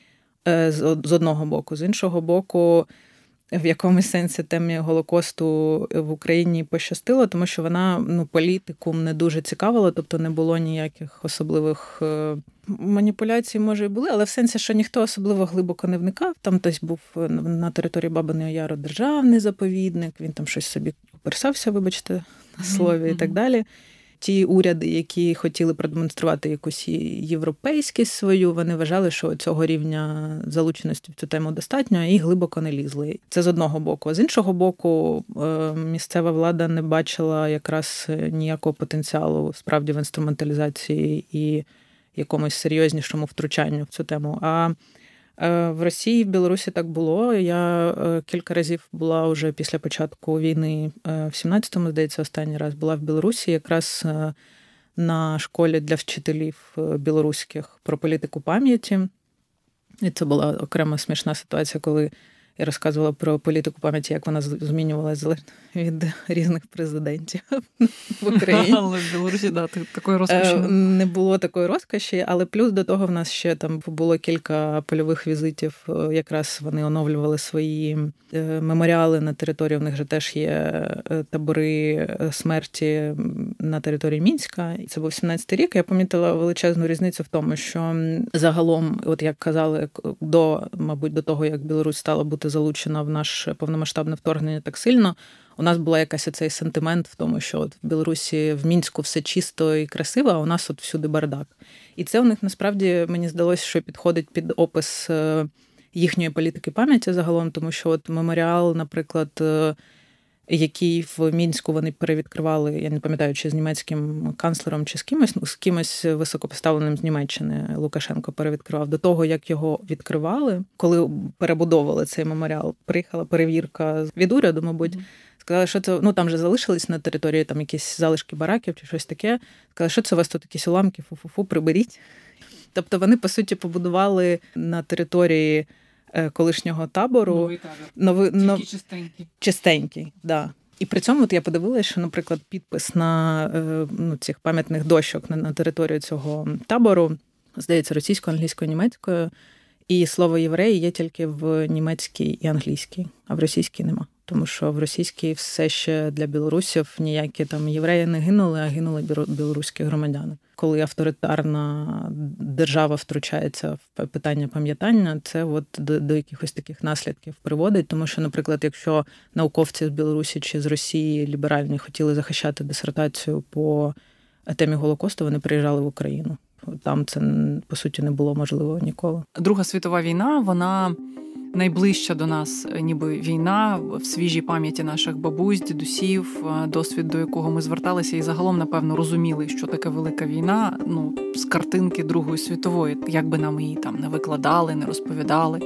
З одного боку. З іншого боку, в якомусь сенсі темі Голокосту в Україні пощастило, тому що вона, ну, політикум не дуже цікавила, тобто не було ніяких особливих маніпуляцій, може, і були, але в сенсі, що ніхто особливо глибоко не вникав. Там хтось був на території Бабиного Яру державний заповідник, він там щось собі оперсався, вибачте, на слові, mm-hmm. і так далі. Ті уряди, які хотіли продемонструвати якусь європейськість свою, вони вважали, що цього рівня залученості в цю тему достатньо, і глибоко не лізли. Це з одного боку. З іншого боку, місцева влада не бачила якраз ніякого потенціалу справді в інструменталізації і якомусь серйознішому втручанню в цю тему. А в Росії, в Білорусі так було. Я кілька разів була вже після початку війни, в сімнадцятому, здається, останній раз була в Білорусі, якраз на школі для вчителів білоруських про політику пам'яті. І це була окрема смішна ситуація, коли я розказувала про політику пам'яті, як вона змінювалася залежно від різних президентів в Україні. Але в Білорусі, да, такої розкоші не було такої розкоші, але плюс до того в нас ще там було кілька польових візитів, якраз вони оновлювали свої меморіали на території, в них же теж є табори смерті на території Мінська. І це був сімнадцятий рік, я помітила величезну різницю в тому, що загалом, от як казали, до, мабуть, до того, як Білорусь стала бути залучена в наше повномасштабне вторгнення так сильно, у нас була якась оцей сентимент в тому, що от в Білорусі, в Мінську все чисто і красиво, а у нас от всюди бардак. І це у них насправді, мені здалося, що підходить під опис їхньої політики пам'яті загалом, тому що от меморіал, наприклад, який в Мінську вони перевідкривали, я не пам'ятаю, чи з німецьким канцлером, чи з кимось, з кимось високопоставленим з Німеччини Лукашенко перевідкривав. До того, як його відкривали, коли перебудовували цей меморіал, приїхала перевірка від уряду, мабуть, сказали, що це, ну там же залишились на території там якісь залишки бараків чи щось таке. Сказали, що це у вас тут якісь уламки, фу-фу-фу, приберіть. Тобто вони, по суті, побудували на території колишнього табору. Новий табір. Новий, Тільки нов... чистенький. Чистенький, да. І при цьому от я подивилася, що, наприклад, підпис на ну, цих пам'ятних дощок на, на територію цього табору, здається, російською, англійською, німецькою, і слово «євреї» є тільки в німецькій і англійській, а в російській нема. Тому що в російській все ще для білорусів ніякі там євреї не гинули, а гинули білоруські громадяни. Коли авторитарна держава втручається в питання пам'ятання, це от до, до якихось таких наслідків приводить. Тому що, наприклад, якщо науковці з Білорусі чи з Росії ліберальні хотіли захищати дисертацію по темі Голокосту, вони приїжджали в Україну. Там це, по суті, не було можливо ніколи. Друга світова війна, вона найближча до нас, ніби війна, в свіжій пам'яті наших бабусь, дідусів, досвід до якого ми зверталися і загалом, напевно, розуміли, що таке велика війна, ну, з картинки Другої світової, як би нам її там не викладали, не розповідали.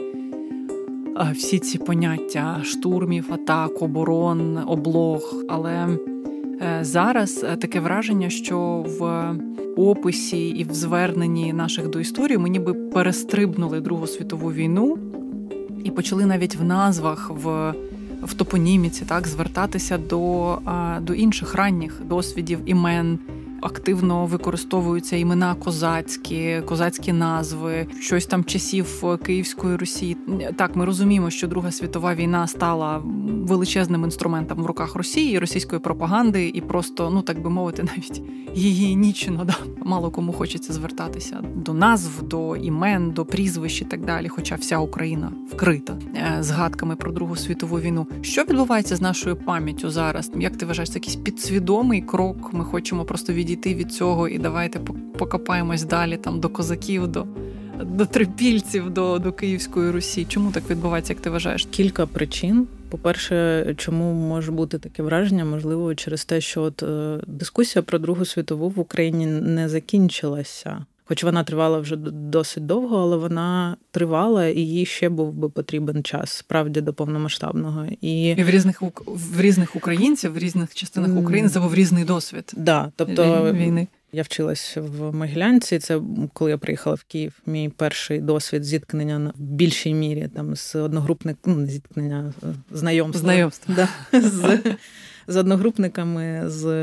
Всі ці поняття штурмів, атак, оборон, облог, але зараз таке враження, що в описі і в зверненні наших до історії ми ніби перестрибнули Другу світову війну і почали навіть в назвах, в, в топоніміці, так, звертатися до, до інших ранніх досвідів, імен. Активно використовуються імена козацькі, козацькі назви, щось там часів Київської Русі. Так, ми розуміємо, що Друга світова війна стала величезним інструментом в руках Росії, російської пропаганди, і просто, ну так би мовити, навіть гігієнічно, да, мало кому хочеться звертатися до назв, до імен, до прізвищ і так далі, хоча вся Україна вкрита згадками про Другу світову війну. Що відбувається з нашою пам'яттю зараз? Як ти вважаєш, це якийсь підсвідомий крок? Ми хочемо просто від йти від цього і давайте покопаємось далі там до козаків, до, до трипільців, до, до Київської Русі. Чому так відбувається, як ти вважаєш? Кілька причин. По-перше, чому може бути таке враження? Можливо, через те, що от, е, дискусія про Другу світову в Україні не закінчилася. Хоч вона тривала вже досить довго, але вона тривала, і їй ще був би потрібен час, справді, до повномасштабного. І, і в різних в різних українців, в різних частинах України це був різний досвід. Да, тобто війни. Я вчилась в Могилянці, це коли я приїхала в Київ, мій перший досвід зіткнення в більшій мірі там з одногрупниками, ну, не зіткнення, знайомства. Знайомства. Да, з, з одногрупниками з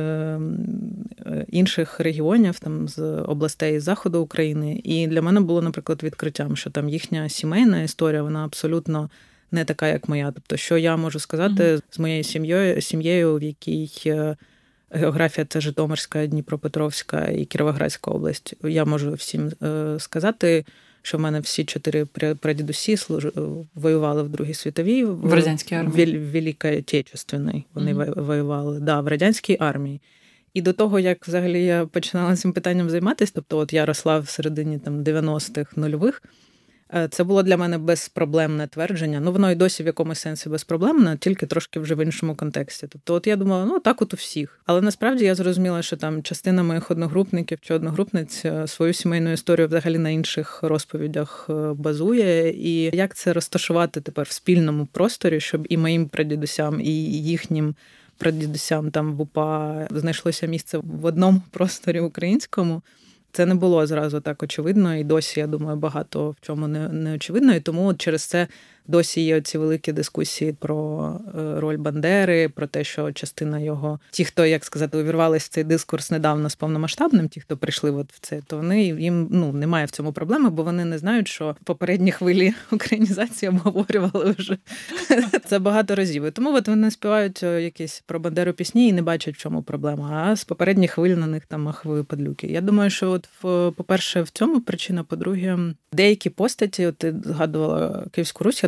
інших регіонів, там з областей Заходу України. І для мене було, наприклад, відкриттям, що там їхня сімейна історія, вона абсолютно не така, як моя. Тобто, що я можу сказати mm-hmm. з моєю сім'єю, сім'єю, в якій географія – це Житомирська, Дніпропетровська і Кіровоградська область. Я можу всім сказати, що в мене всі чотири прадідусі служ... воювали в Другій світовій. В радянській армії. В Великій Отечественній вони mm-hmm. воювали. Да, в радянській армії. І до того, як взагалі я починала цим питанням займатися, тобто от я росла в середині там дев'яностих, нульових, це було для мене безпроблемне твердження. Ну, воно і досі в якомусь сенсі безпроблемне, тільки трошки вже в іншому контексті. Тобто от я думала, ну, так от у всіх. Але насправді я зрозуміла, що там частина моїх одногрупників чи одногрупниць свою сімейну історію взагалі на інших розповідях базує. І як це розташувати тепер в спільному просторі, щоб і моїм прадідусям, і їхнім прадідусям там в УПА знайшлося місце в одному просторі українському. Це не було зразу так очевидно, і досі, я думаю, багато в чому не, не очевидно. І тому от через це досі є ці великі дискусії про роль Бандери, про те, що частина його, ті, хто, як сказати, увірвались в цей дискурс недавно з повномасштабним, ті, хто прийшли от в це, то вони, їм ну, немає в цьому проблеми, бо вони не знають, що попередні хвилі українізації обговорювали вже це багато разів. І тому от вони співають якісь про Бандеру пісні і не бачать, в чому проблема. А з попередніх хвиль на них там махові падлюки. Я думаю, що от, по-перше, в цьому причина, по-друге, деякі постаті, от ти згадувала Київську Русь, я думаю,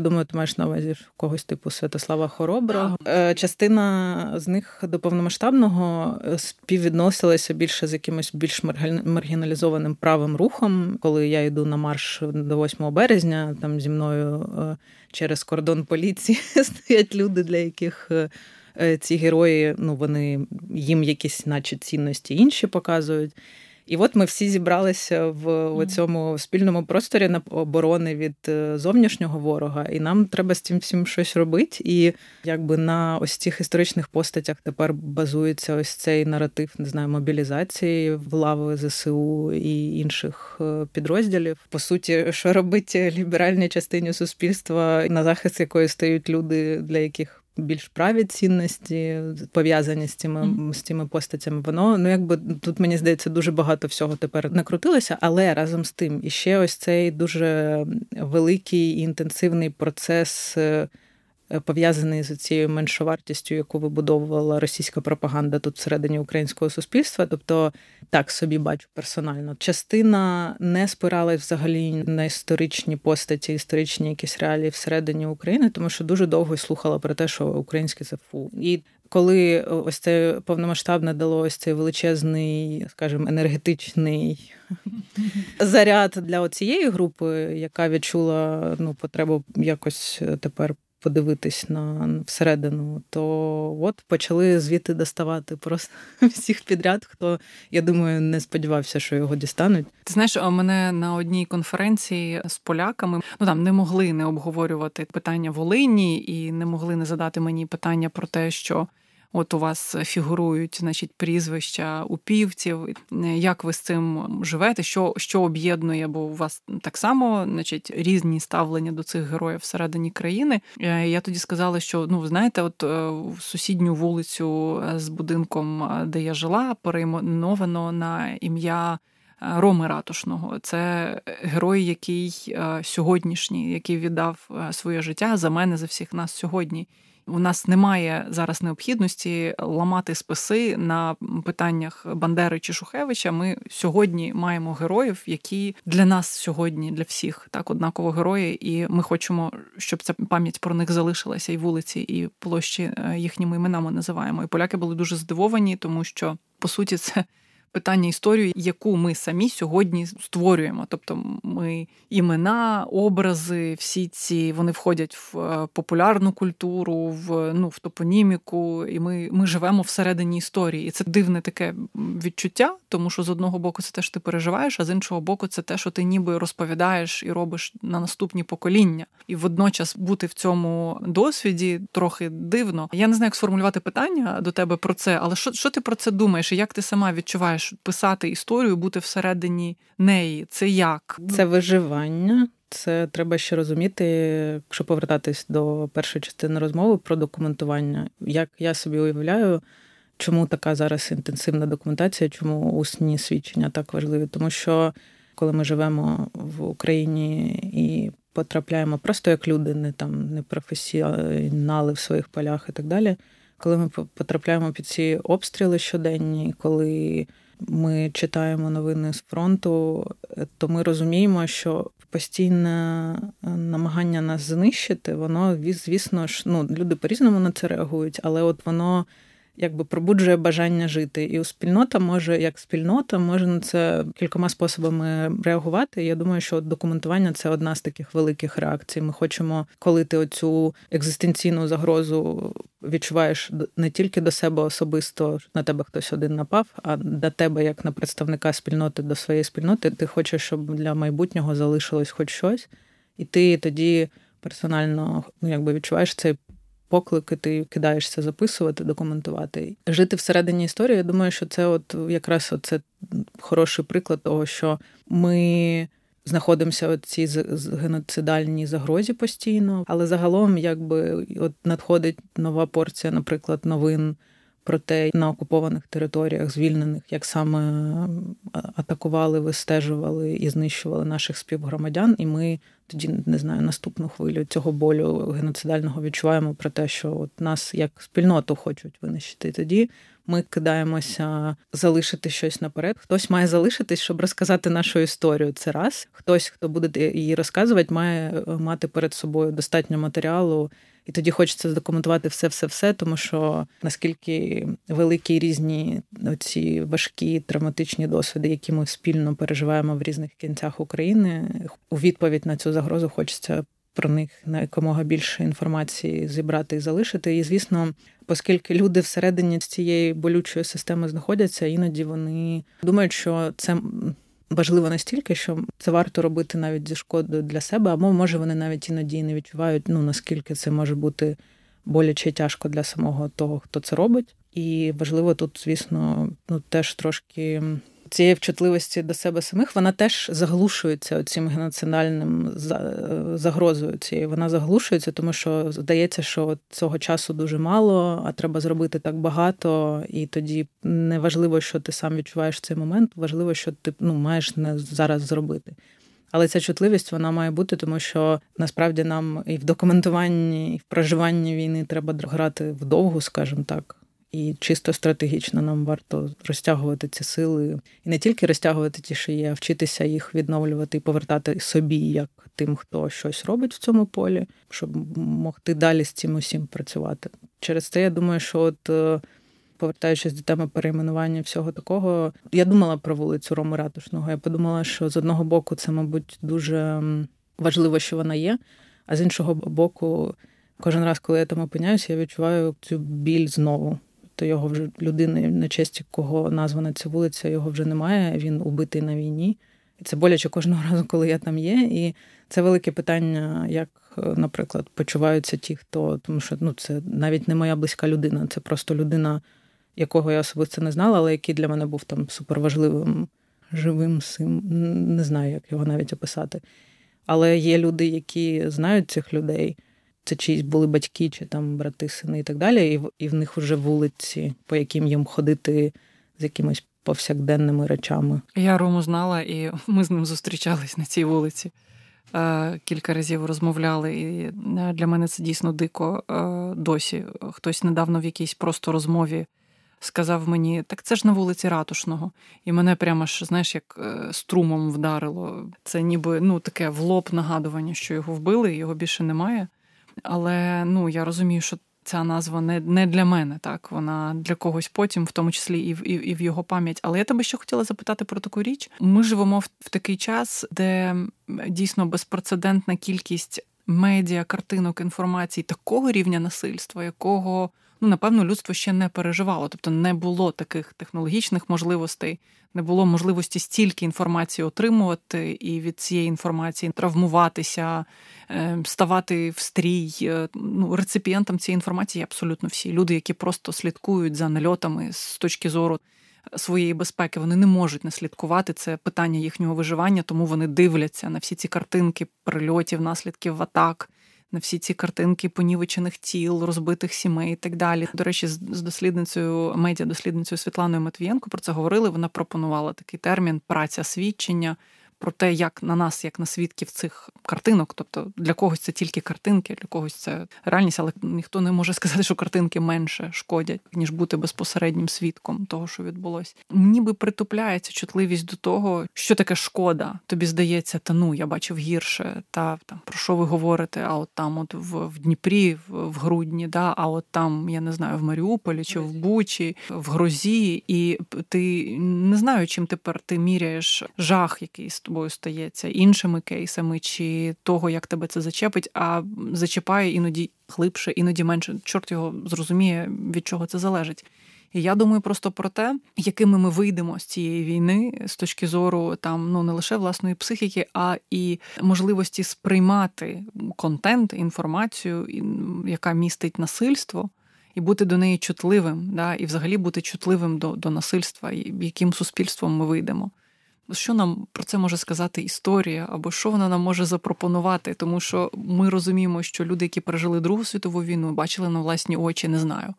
думаю, ти маєш на увазі когось типу Святослава Хороброго. Частина з них до повномасштабного співвідносилася більше з якимось більш маргіналізованим правим рухом. Коли я йду на марш до восьмого березня, там зі мною через кордон поліції стоять люди, для яких ці герої, ну, вони їм якісь, наче, цінності інші показують. І от ми всі зібралися в цьому спільному просторі на оборони від зовнішнього ворога, і нам треба з цим всім щось робити. І якби на ось цих історичних постатях тепер базується ось цей наратив, не знаю, мобілізації в лави ЗСУ і інших підрозділів. По суті, що робить ліберальній частині суспільства, на захист якої стають люди, для яких більш праві цінності, пов'язані з цими, mm. з цими постатями. Воно, ну, якби, тут, мені здається, дуже багато всього тепер накрутилося, але разом з тим іще ось цей дуже великий і інтенсивний процес, пов'язаний з цією меншовартістю, яку вибудовувала російська пропаганда тут всередині українського суспільства. Тобто, так собі бачу персонально. Частина не спиралась взагалі на історичні постаті, історичні якісь реалії всередині України, тому що дуже довго слухала про те, що українське це фу. І коли ось це повномасштабне дало ось цей величезний, скажімо, енергетичний заряд для цієї групи, яка відчула, ну, потребу якось тепер подивитись на всередину, то от почали звідти доставати просто всіх підряд, хто, я думаю, не сподівався, що його дістануть. Ти знаєш, у мене на одній конференції з поляками, ну там не могли не обговорювати питання Волині і не могли не задати мені питання про те, що от у вас фігурують, значить, прізвища упівців. Як ви з цим живете? Що, що об'єднує? Бо у вас так само, значить, різні ставлення до цих героїв всередині країни. Я тоді сказала, що, ну, знаєте, от в сусідню вулицю з будинком, де я жила, перейменовано на ім'я Роми Ратушного. Це герой, який сьогоднішній, який віддав своє життя за мене, за всіх нас сьогодні. У нас немає зараз необхідності ламати списи на питаннях Бандери чи Шухевича. Ми сьогодні маємо героїв, які для нас сьогодні, для всіх, так, однаково герої, і ми хочемо, щоб ця пам'ять про них залишилася, і вулиці, і площі їхніми іменами називаємо. І поляки були дуже здивовані, тому що, по суті, це питання історії, яку ми самі сьогодні створюємо. Тобто ми імена, образи, всі ці, вони входять в популярну культуру, в, ну, в топоніміку, і ми, ми живемо всередині історії. І це дивне таке відчуття, тому що з одного боку це те, що ти переживаєш, а з іншого боку це те, що ти ніби розповідаєш і робиш на наступні покоління. І водночас бути в цьому досвіді трохи дивно. Я не знаю, як сформулювати питання до тебе про це, але що, що ти про це думаєш? І як ти сама відчуваєш писати історію, бути всередині неї? Це як? Це виживання. Це треба ще розуміти, якщо повертатись до першої частини розмови про документування. Як я собі уявляю, чому така зараз інтенсивна документація, чому усні свідчення так важливі? Тому що коли ми живемо в Україні і потрапляємо просто як люди, не там не професіонали в своїх полях і так далі, коли ми потрапляємо під ці обстріли щоденні, коли ми читаємо новини з фронту, то ми розуміємо, що постійне намагання нас знищити, воно, звісно ж, ну, люди по-різному на це реагують, але от воно якби пробуджує бажання жити. І у спільнота може, як спільнота, може на це кількома способами реагувати. Я думаю, що документування – це одна з таких великих реакцій. Ми хочемо, коли ти оцю екзистенційну загрозу відчуваєш не тільки до себе особисто, що на тебе хтось один напав, а до тебе, як на представника спільноти, до своєї спільноти, ти хочеш, щоб для майбутнього залишилось хоч щось. І ти тоді персонально, ну, якби відчуваєш цей поклики, ти кидаєшся записувати, документувати. Жити всередині історії, я думаю, що це от якраз це хороший приклад того, що ми знаходимося в цій геноцидальній загрозі постійно, але загалом якби от надходить нова порція, наприклад, новин про те, на окупованих територіях, звільнених, як саме атакували, вистежували і знищували наших співгромадян. І ми тоді, не знаю, наступну хвилю цього болю геноцидального відчуваємо про те, що от нас як спільноту хочуть винищити. Тоді ми кидаємося залишити щось наперед. Хтось має залишитись, щоб розказати нашу історію. Це раз. Хтось, хто буде її розказувати, має мати перед собою достатньо матеріалу. І тоді хочеться задокументувати все-все-все, тому що наскільки великі і різні ці важкі травматичні досвіди, які ми спільно переживаємо в різних кінцях України, у відповідь на цю загрозу хочеться про них на якомога більше інформації зібрати і залишити. І, звісно, оскільки люди всередині цієї болючої системи знаходяться, іноді вони думають, що це важливо настільки, що це варто робити навіть зі шкодою для себе, або, може, вони навіть іноді і не відчувають, ну, наскільки це може бути боляче і тяжко для самого того, хто це робить. І важливо тут, звісно, ну, теж трошки цієї вчутливості до себе самих, вона теж заглушується цим геноцидальним загрозою цією. Вона заглушується, тому що здається, що цього часу дуже мало, а треба зробити так багато, і тоді не важливо, що ти сам відчуваєш в цей момент, важливо, що ти, ну, маєш не зараз зробити. Але ця чутливість, вона має бути, тому що насправді нам і в документуванні, і в проживанні війни треба грати вдовгу, скажімо так. І чисто стратегічно нам варто розтягувати ці сили. І не тільки розтягувати ті, що є, а вчитися їх відновлювати і повертати собі, як тим, хто щось робить в цьому полі, щоб могти далі з цим усім працювати. Через це я думаю, що от, повертаючись до теми перейменування всього такого, я думала про вулицю Роми Ратушного. Я подумала, що з одного боку це, мабуть, дуже важливо, що вона є, а з іншого боку, кожен раз, коли я там опиняюся, я відчуваю цю біль знову. То його вже людини, на честь кого названа ця вулиця, його вже немає, він убитий на війні. І це боляче кожного разу, коли я там є. І це велике питання, як, наприклад, почуваються ті, хто, тому що, ну, це навіть не моя близька людина, це просто людина, якого я особисто не знала, але який для мене був там суперважливим, живим, сим, не знаю, як його навіть описати. Але є люди, які знають цих людей, це чиїсь були батьки, чи там брати, сини і так далі, і в, і в них вже вулиці, по яким їм ходити з якимись повсякденними речами. Я Рому знала, і ми з ним зустрічались на цій вулиці. Кілька разів розмовляли, і для мене це дійсно дико досі. Хтось недавно в якійсь просто розмові сказав мені, так це ж на вулиці Ратушного. І мене прямо ж, знаєш, як струмом вдарило. Це ніби, ну, таке в лоб нагадування, що його вбили, його більше немає. Але, ну, я розумію, що ця назва не, не для мене, так, вона для когось потім, в тому числі і в, і, і в його пам'ять. Але я тебе ще хотіла запитати про таку річ. Ми живемо в, в такий час, де дійсно безпрецедентна кількість медіа, картинок, інформації такого рівня насильства, якого, ну, напевно, людство ще не переживало. Тобто не було таких технологічних можливостей, не було можливості стільки інформації отримувати і від цієї інформації травмуватися, ставати в стрій. Ну, реципієнтом цієї інформації абсолютно всі. Люди, які просто слідкують за нальотами з точки зору своєї безпеки, вони не можуть не слідкувати. Це питання їхнього виживання, тому вони дивляться на всі ці картинки прильотів, наслідків атак, на всі ці картинки понівечених тіл, розбитих сімей і так далі. До речі, з дослідницею, медіа-дослідницею Світланою Матвієнко про це говорили. Вона пропонувала такий термін «праця свідчення», про те, як на нас, як на свідків цих картинок, тобто для когось це тільки картинки, для когось це реальність, але ніхто не може сказати, що картинки менше шкодять, ніж бути безпосереднім свідком того, що відбулося. Ніби притупляється чутливість до того, що таке шкода. Тобі здається, та ну, я бачив гірше, та там, про що ви говорите, а от там от в, в Дніпрі, в, в грудні, да, а от там, я не знаю, в Маріуполі чи в Бучі, в Грозі, і ти не знаю, чим тепер ти міряєш жах, який з тобою стається, іншими кейсами, чи того, як тебе це зачепить, а зачіпає іноді глибше, іноді менше. Чорт його зрозуміє, від чого це залежить. І я думаю просто про те, якими ми вийдемо з цієї війни з точки зору там, ну, не лише власної психіки, а і можливості сприймати контент, інформацію, яка містить насильство, і бути до неї чутливим, да, і взагалі бути чутливим до, до насильства, і яким суспільством ми вийдемо. Що нам про це може сказати історія, або що вона нам може запропонувати? Тому що ми розуміємо, що люди, які пережили Другу світову війну, бачили на власні очі, не знаю.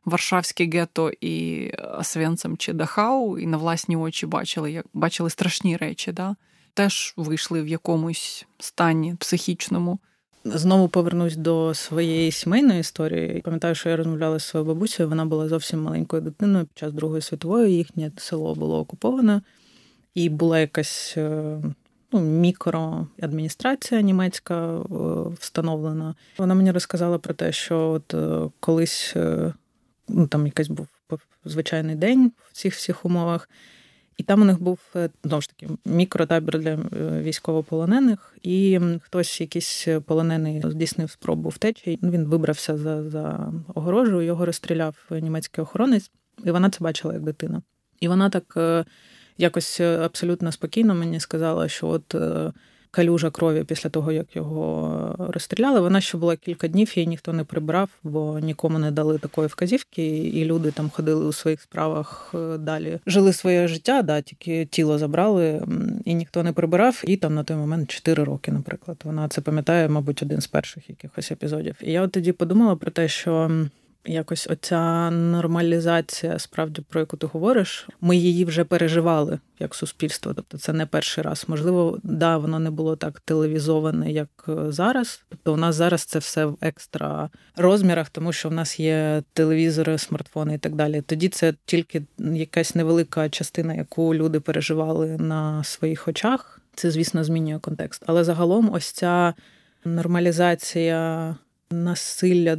Варшавське гетто і Освенцим чи Дахау, і на власні очі бачили, як бачили страшні речі, да? Теж вийшли в якомусь стані психічному. Знову повернусь до своєї сімейної історії. Пам'ятаю, що я розмовляла з своєю бабусею, вона була зовсім маленькою дитиною під час Другої світової, їхнє село було окуповане, і була якась ну, мікроадміністрація німецька встановлена. Вона мені розказала про те, що от колись ну, там якийсь був звичайний день в цих всіх умовах, і там у них був, знову ж таки, мікротабір для військовополонених, і хтось, якийсь полонений, здійснив спробу втечі. Він вибрався за, за огорожу, його розстріляв німецький охоронець, і вона це бачила як дитина. І вона так якось абсолютно спокійно мені сказала, що от калюжа крові після того, як його розстріляли, вона ще була кілька днів, її ніхто не прибрав, бо нікому не дали такої вказівки, і люди там ходили у своїх справах далі. Жили своє життя, да, тільки тіло забрали, і ніхто не прибирав, і там на той момент чотири роки, наприклад. Вона це пам'ятає, мабуть, один з перших якихось епізодів. І я от тоді подумала про те, що якось оця нормалізація, справді, про яку ти говориш, ми її вже переживали як суспільство. Тобто це не перший раз. Можливо, да, воно не було так телевізоване, як зараз. Тобто у нас зараз це все в екстра розмірах, тому що в нас є телевізори, смартфони і так далі. Тоді це тільки якась невелика частина, яку люди переживали на своїх очах. Це, звісно, змінює контекст. Але загалом ось ця нормалізація насилля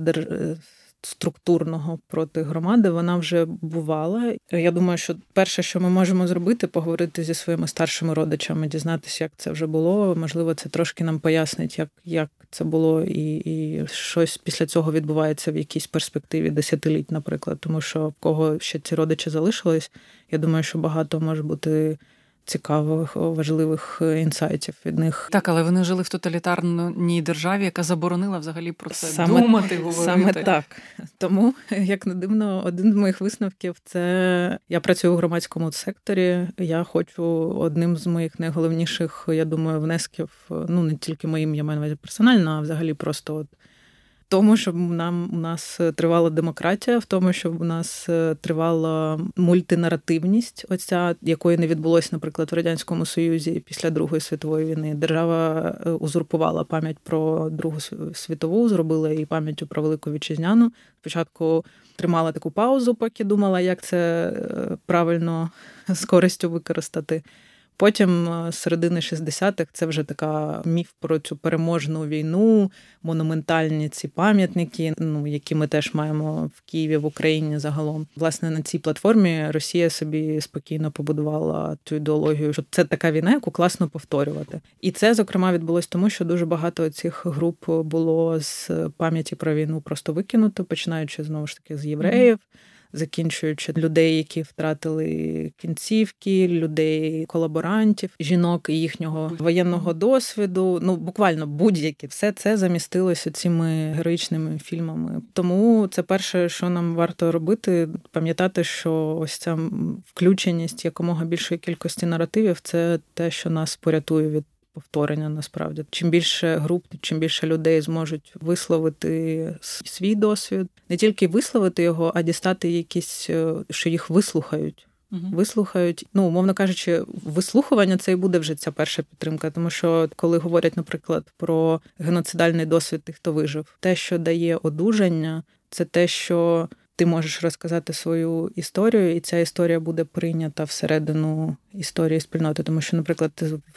структурного проти громади, вона вже бувала. Я думаю, що перше, що ми можемо зробити, поговорити зі своїми старшими родичами, дізнатися, як це вже було. Можливо, це трошки нам пояснить, як, як це було, і, і щось після цього відбувається в якійсь перспективі десятиліть, наприклад. Тому що в кого ще ці родичі залишились, я думаю, що багато може бути цікавих, важливих інсайтів від них. Так, але вони жили в тоталітарній державі, яка заборонила взагалі про це саме, думати, говорити. Саме так. Тому, як не дивно, один з моїх висновків – це я працюю у громадському секторі, я хочу одним з моїх найголовніших, я думаю, внесків, ну, не тільки моїм, я маю на увазі персонально, а взагалі просто от тому, щоб нам, у нас тривала демократія, в тому, щоб у нас тривала мультинаративність, оця, якої не відбулося, наприклад, в Радянському Союзі після Другої світової війни. Держава узурпувала пам'ять про Другу світову, зробила її пам'яттю про Велику Вітчизняну. Спочатку тримала таку паузу, поки думала, як це правильно з користю використати. Потім з середини шістдесятих це вже така міф про цю переможну війну, монументальні ці пам'ятники, ну, які ми теж маємо в Києві, в Україні загалом. Власне, на цій платформі Росія собі спокійно побудувала цю ідеологію, що це така війна, яку класно повторювати. І це, зокрема, відбулось тому, що дуже багато цих груп було з пам'яті про війну просто викинуто, починаючи, знову ж таки, з євреїв, закінчуючи людей, які втратили кінцівки, людей, колаборантів, жінок і їхнього воєнного досвіду. Ну, буквально будь-які. Все це замістилося цими героїчними фільмами. Тому це перше, що нам варто робити, пам'ятати, що ось ця включеність якомога більшої кількості наративів – це те, що нас порятує від повторення, насправді. Чим більше груп, чим більше людей зможуть висловити свій досвід. Не тільки висловити його, а дістати якісь, що їх вислухають. Угу. Вислухають. Ну, умовно кажучи, вислухування – це і буде вже ця перша підтримка. Тому що, коли говорять, наприклад, про геноцидальний досвід тих, хто вижив, те, що дає одужання, це те, що ти можеш розказати свою історію, і ця історія буде прийнята всередину історії спільноти. Тому що, наприклад,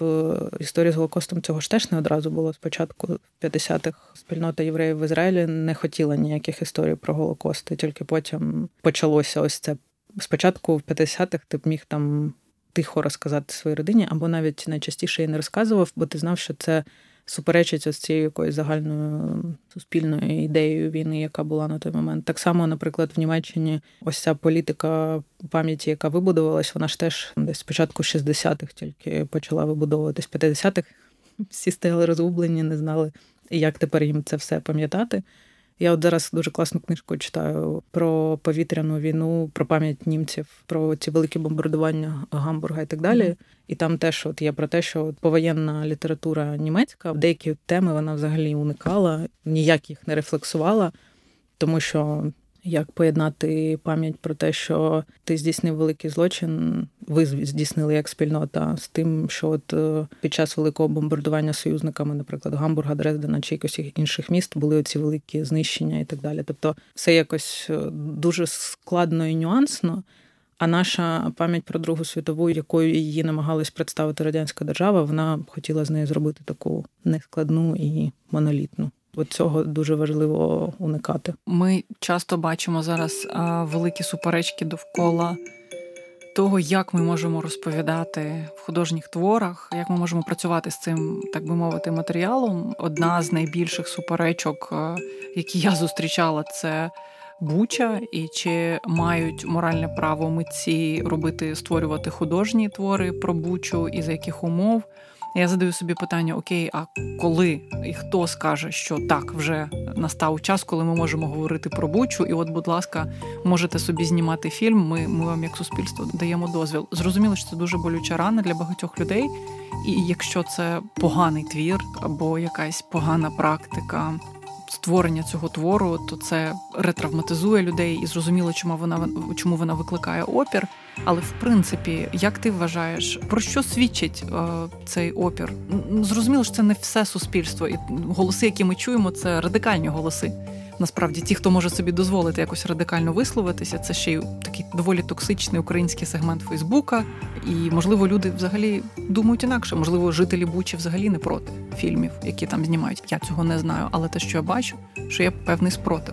в історії з Голокостом цього ж теж не одразу було. Спочатку в п'ятдесятих спільнота євреїв в Ізраїлі не хотіла ніяких історій про Голокост, і тільки потім почалося ось це. Спочатку в п'ятдесятих ти б міг там тихо розказати своїй родині, або навіть найчастіше і не розказував, бо ти знав, що це суперечить ось цією якоюсь загальною суспільною ідеєю війни, яка була на той момент. Так само, наприклад, в Німеччині ось ця політика пам'яті, яка вибудувалась, вона ж теж десь спочатку шістдесятих тільки почала вибудовуватись. В п'ятдесятих всі стояли розгублені, не знали, як тепер їм це все пам'ятати. Я от зараз дуже класну книжку читаю про повітряну війну, про пам'ять німців, про ці великі бомбардування Гамбурга і так далі. Mm-hmm. І там теж от є про те, що повоєнна література німецька, деякі теми вона взагалі уникала, ніяк їх не рефлексувала, тому що як поєднати пам'ять про те, що ти здійснив великий злочин, ви здійснили як спільнота, з тим, що от під час великого бомбардування союзниками, наприклад, Гамбурга, Дрездена чи якось інших міст були оці великі знищення і так далі. Тобто все якось дуже складно і нюансно, а наша пам'ять про Другу світову, якою її намагалась представити радянська держава, вона хотіла з нею зробити таку нескладну і монолітну. От цього дуже важливо уникати. Ми часто бачимо зараз а, великі суперечки довкола того, як ми можемо розповідати в художніх творах, як ми можемо працювати з цим, так би мовити, матеріалом. Одна з найбільших суперечок, які я зустрічала, це Буча, і чи мають моральне право митці робити, створювати художні твори про Бучу і за яких умов. Я задаю собі питання, окей, а коли і хто скаже, що так, вже настав час, коли ми можемо говорити про Бучу, і от, будь ласка, можете собі знімати фільм, ми, ми вам як суспільство даємо дозвіл. Зрозуміло, що це дуже болюча рана для багатьох людей, і якщо це поганий твір або якась погана практика створення цього твору, то це ретравматизує людей, і зрозуміло, чому вона, чому вона викликає опір. Але, в принципі, як ти вважаєш, про що свідчить е, цей опір? Зрозуміло, що це не все суспільство. І голоси, які ми чуємо, це радикальні голоси. Насправді, ті, хто може собі дозволити якось радикально висловитися, це ще й такий доволі токсичний український сегмент Фейсбука. І, можливо, люди взагалі думають інакше. Можливо, жителі Бучі взагалі не проти фільмів, які там знімають. Я цього не знаю, але те, що я бачу, що є певний спротив.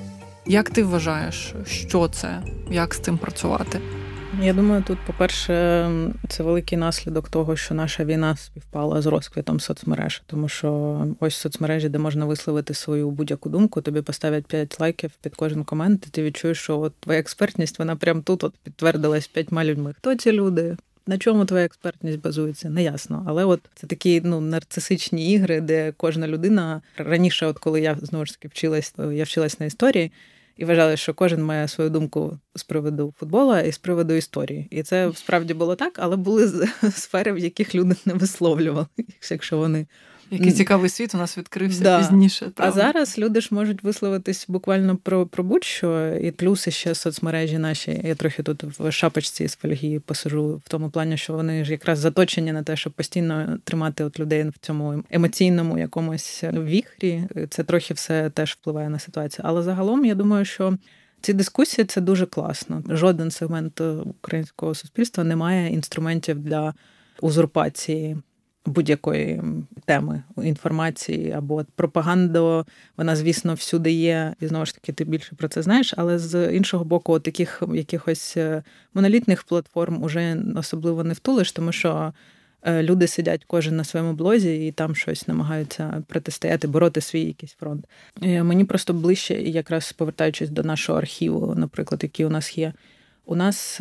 Як ти вважаєш, що це? Як з цим працювати? Я думаю, тут, по-перше, це великий наслідок того, що наша війна співпала з розквітом соцмереж. Тому що ось соцмережі, де можна висловити свою будь-яку думку, тобі поставлять п'ять лайків під кожен комент, і ти відчуєш, що от твоя експертність, вона прямо тут от підтвердилась п'ятьма людьми. Хто ці люди? На чому твоя експертність базується? Неясно. Але от це такі, ну, нарцисичні ігри, де кожна людина... Раніше, от коли я, знову ж таки, вчилась, я вчилась на історії, і вважали, що кожен має свою думку з приводу футболу і з приводу історії. І це справді було так, але були сфери, в яких люди не висловлювали, якщо вони... Який цікавий світ у нас відкрився да. пізніше. Правда? А зараз люди ж можуть висловитись буквально про, про будь-що, і плюси ще соцмережі наші. Я трохи тут в шапочці з фольги посижу в тому плані, що вони ж якраз заточені на те, щоб постійно тримати от людей в цьому емоційному якомусь віхрі. Це трохи все теж впливає на ситуацію. Але загалом, я думаю, що ці дискусії – це дуже класно. Жоден сегмент українського суспільства не має інструментів для узурпації будь-якої теми, інформації або пропаганда, вона, звісно, всюди є, і знову ж таки, ти більше про це знаєш, але з іншого боку, от таких якихось монолітних платформ уже особливо не втулиш, тому що люди сидять кожен на своєму блозі і там щось намагаються протистояти, бороти свій якийсь фронт. Мені просто ближче, якраз повертаючись до нашого архіву, наприклад, який у нас є, у нас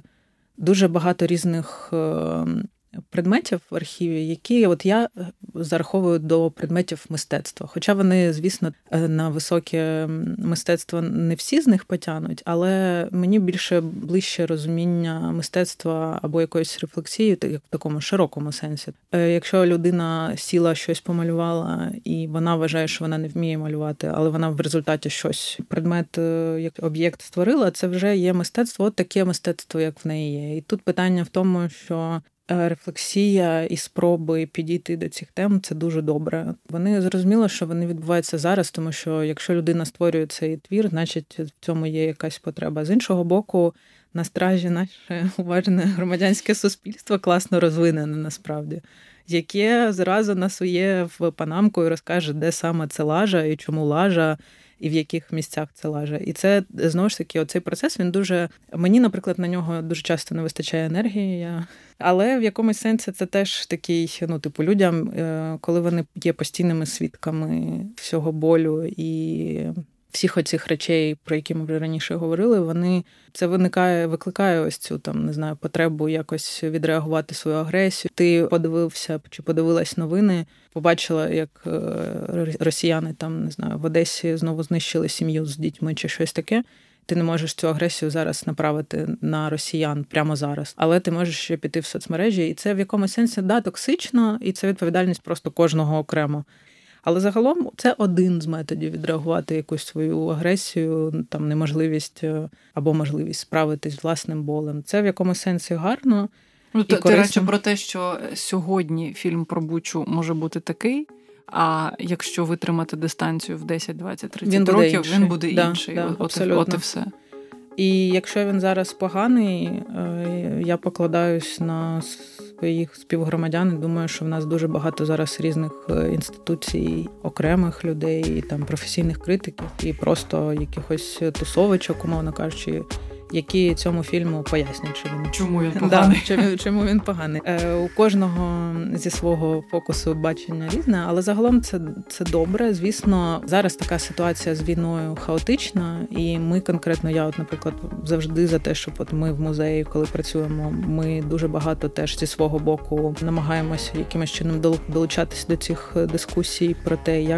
дуже багато різних предметів в архіві, які от я зараховую до предметів мистецтва. Хоча вони, звісно, на високе мистецтво не всі з них потягнуть, але мені більше ближче розуміння мистецтва або якоїсь рефлексії в такому широкому сенсі. Якщо людина сіла, щось помалювала, і вона вважає, що вона не вміє малювати, але вона в результаті щось, предмет, як об'єкт створила, це вже є мистецтво, от таке мистецтво, як в неї є. І тут питання в тому, що рефлексія і спроби підійти до цих тем – це дуже добре. Вони зрозуміло, що вони відбуваються зараз, тому що якщо людина створює цей твір, значить в цьому є якась потреба. З іншого боку, на стражі наше уважне громадянське суспільство класно розвинене насправді, яке зразу насує в панамку і розкаже, де саме це лажа і чому лажа, і в яких місцях це лажа. І це, знову ж таки, оцей процес, він дуже... Мені, наприклад, на нього дуже часто не вистачає енергії. Я... Але в якомусь сенсі це теж такий, ну, типу, людям, коли вони є постійними свідками всього болю і всіх оцих речей, про які ми вже раніше говорили, вони... Це виникає, викликає ось цю, там, не знаю, потребу якось відреагувати свою агресію. Ти подивився чи подивилась новини, побачила, як росіяни там, не знаю, в Одесі знову знищили сім'ю з дітьми чи щось таке. Ти не можеш цю агресію зараз направити на росіян прямо зараз. Але ти можеш ще піти в соцмережі. І це в якомусь сенсі, да, токсично, і це відповідальність просто кожного окремо. Але загалом це один з методів відреагувати якусь свою агресію, там неможливість або можливість справитись з власним болем. Це в якомусь сенсі гарно. Ну, ти, ти речі про те, що сьогодні фільм про Бучу може бути такий, а якщо витримати дистанцію в десять, двадцять, тридцять він років, інший. він буде да, інший. Да, от, абсолютно. От і все. І якщо він зараз поганий, я покладаюсь на своїх співгромадян і думаю, що в нас дуже багато зараз різних інституцій, окремих людей, там професійних критиків і просто якихось тусовичок, умовно кажучи, які цьому фільму пояснять, що він... Чому він поганий. Да, чому, чому він поганий. Е, у кожного зі свого фокусу бачення різне, але загалом це, це добре. Звісно, зараз така ситуація з війною хаотична, і ми конкретно, я, от, наприклад, завжди за те, щоб от ми в музеї, коли працюємо, ми дуже багато теж зі свого боку намагаємося якимось чином долучатися до цих дискусій про те, як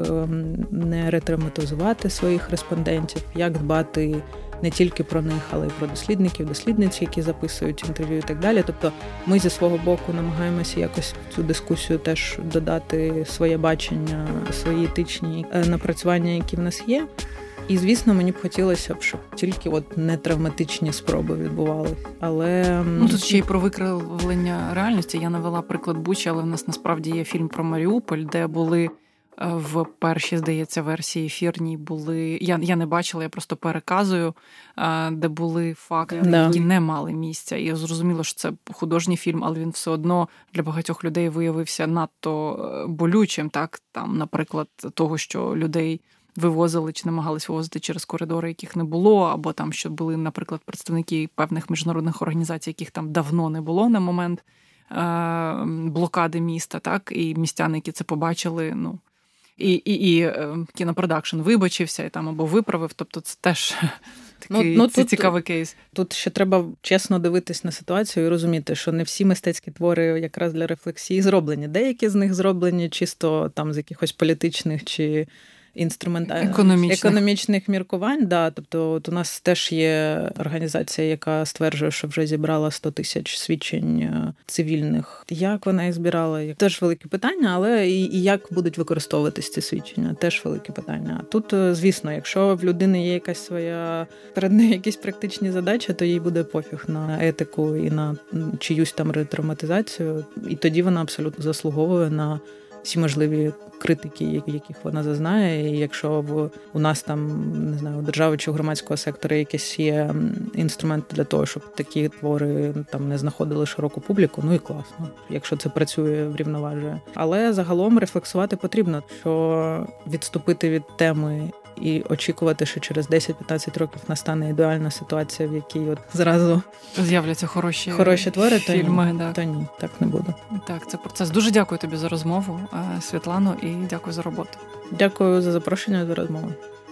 не ретравматизувати своїх респондентів, як дбати не тільки про них, але й про дослідників, дослідниць, які записують інтерв'ю і так далі. Тобто ми зі свого боку намагаємося якось в цю дискусію теж додати своє бачення, свої етичні напрацювання, які в нас є. І, звісно, мені б хотілося б, щоб тільки от не травматичні спроби відбувалися. Але... Ну, тут ще й про викривлення реальності. Я навела приклад Бучі, але в нас насправді є фільм про Маріуполь, де були в першій, здається, версії ефірній були... Я, я не бачила, я просто переказую, де були факти, да. які не мали місця. І зрозуміло, що це художній фільм, але він все одно для багатьох людей виявився надто болючим. Так, там, наприклад, того, що людей вивозили чи намагались вивозити через коридори, яких не було, або там, що були, наприклад, представники певних міжнародних організацій, яких там давно не було на момент е- блокади міста, так, і містяни, які це побачили, ну, і, і, і е- кінопродакшн вибачився, і там або виправив, тобто це теж такий ну, ну, тут, цікавий кейс. Тут ще треба чесно дивитись на ситуацію і розуміти, що не всі мистецькі твори якраз для рефлексії зроблені. Деякі з них зроблені чисто там з якихось політичних чи інструментальних економічних, економічних міркувань. Да. Тобто от у нас теж є організація, яка стверджує, що вже зібрала сто тисяч свідчень цивільних. Як вона їх збирала? Теж велике питання, але і, і як будуть використовуватись ці свідчення? Теж велике питання. А тут, звісно, якщо в людини є якась своя, перед нею якісь практичні задачі, то їй буде пофіг на етику і на чиюсь там ретравматизацію. І тоді вона абсолютно заслуговує на всі можливі критики, яких вона зазнає. І якщо в, у нас там, не знаю, у держави чи у громадського сектора якісь є інструменти для того, щоб такі твори там не знаходили широку публіку, ну і класно, якщо це працює, врівноважує. Але загалом рефлексувати потрібно, що відступити від теми і очікувати, що через десять-п'ятнадцять років настане ідеальна ситуація, в якій от зразу з'являться хороші, хороші твори, фільми. То ні, да. то ні, так не буде. Так, це процес. Дуже дякую тобі за розмову, Світлано, і дякую за роботу. Дякую за запрошення, за розмову.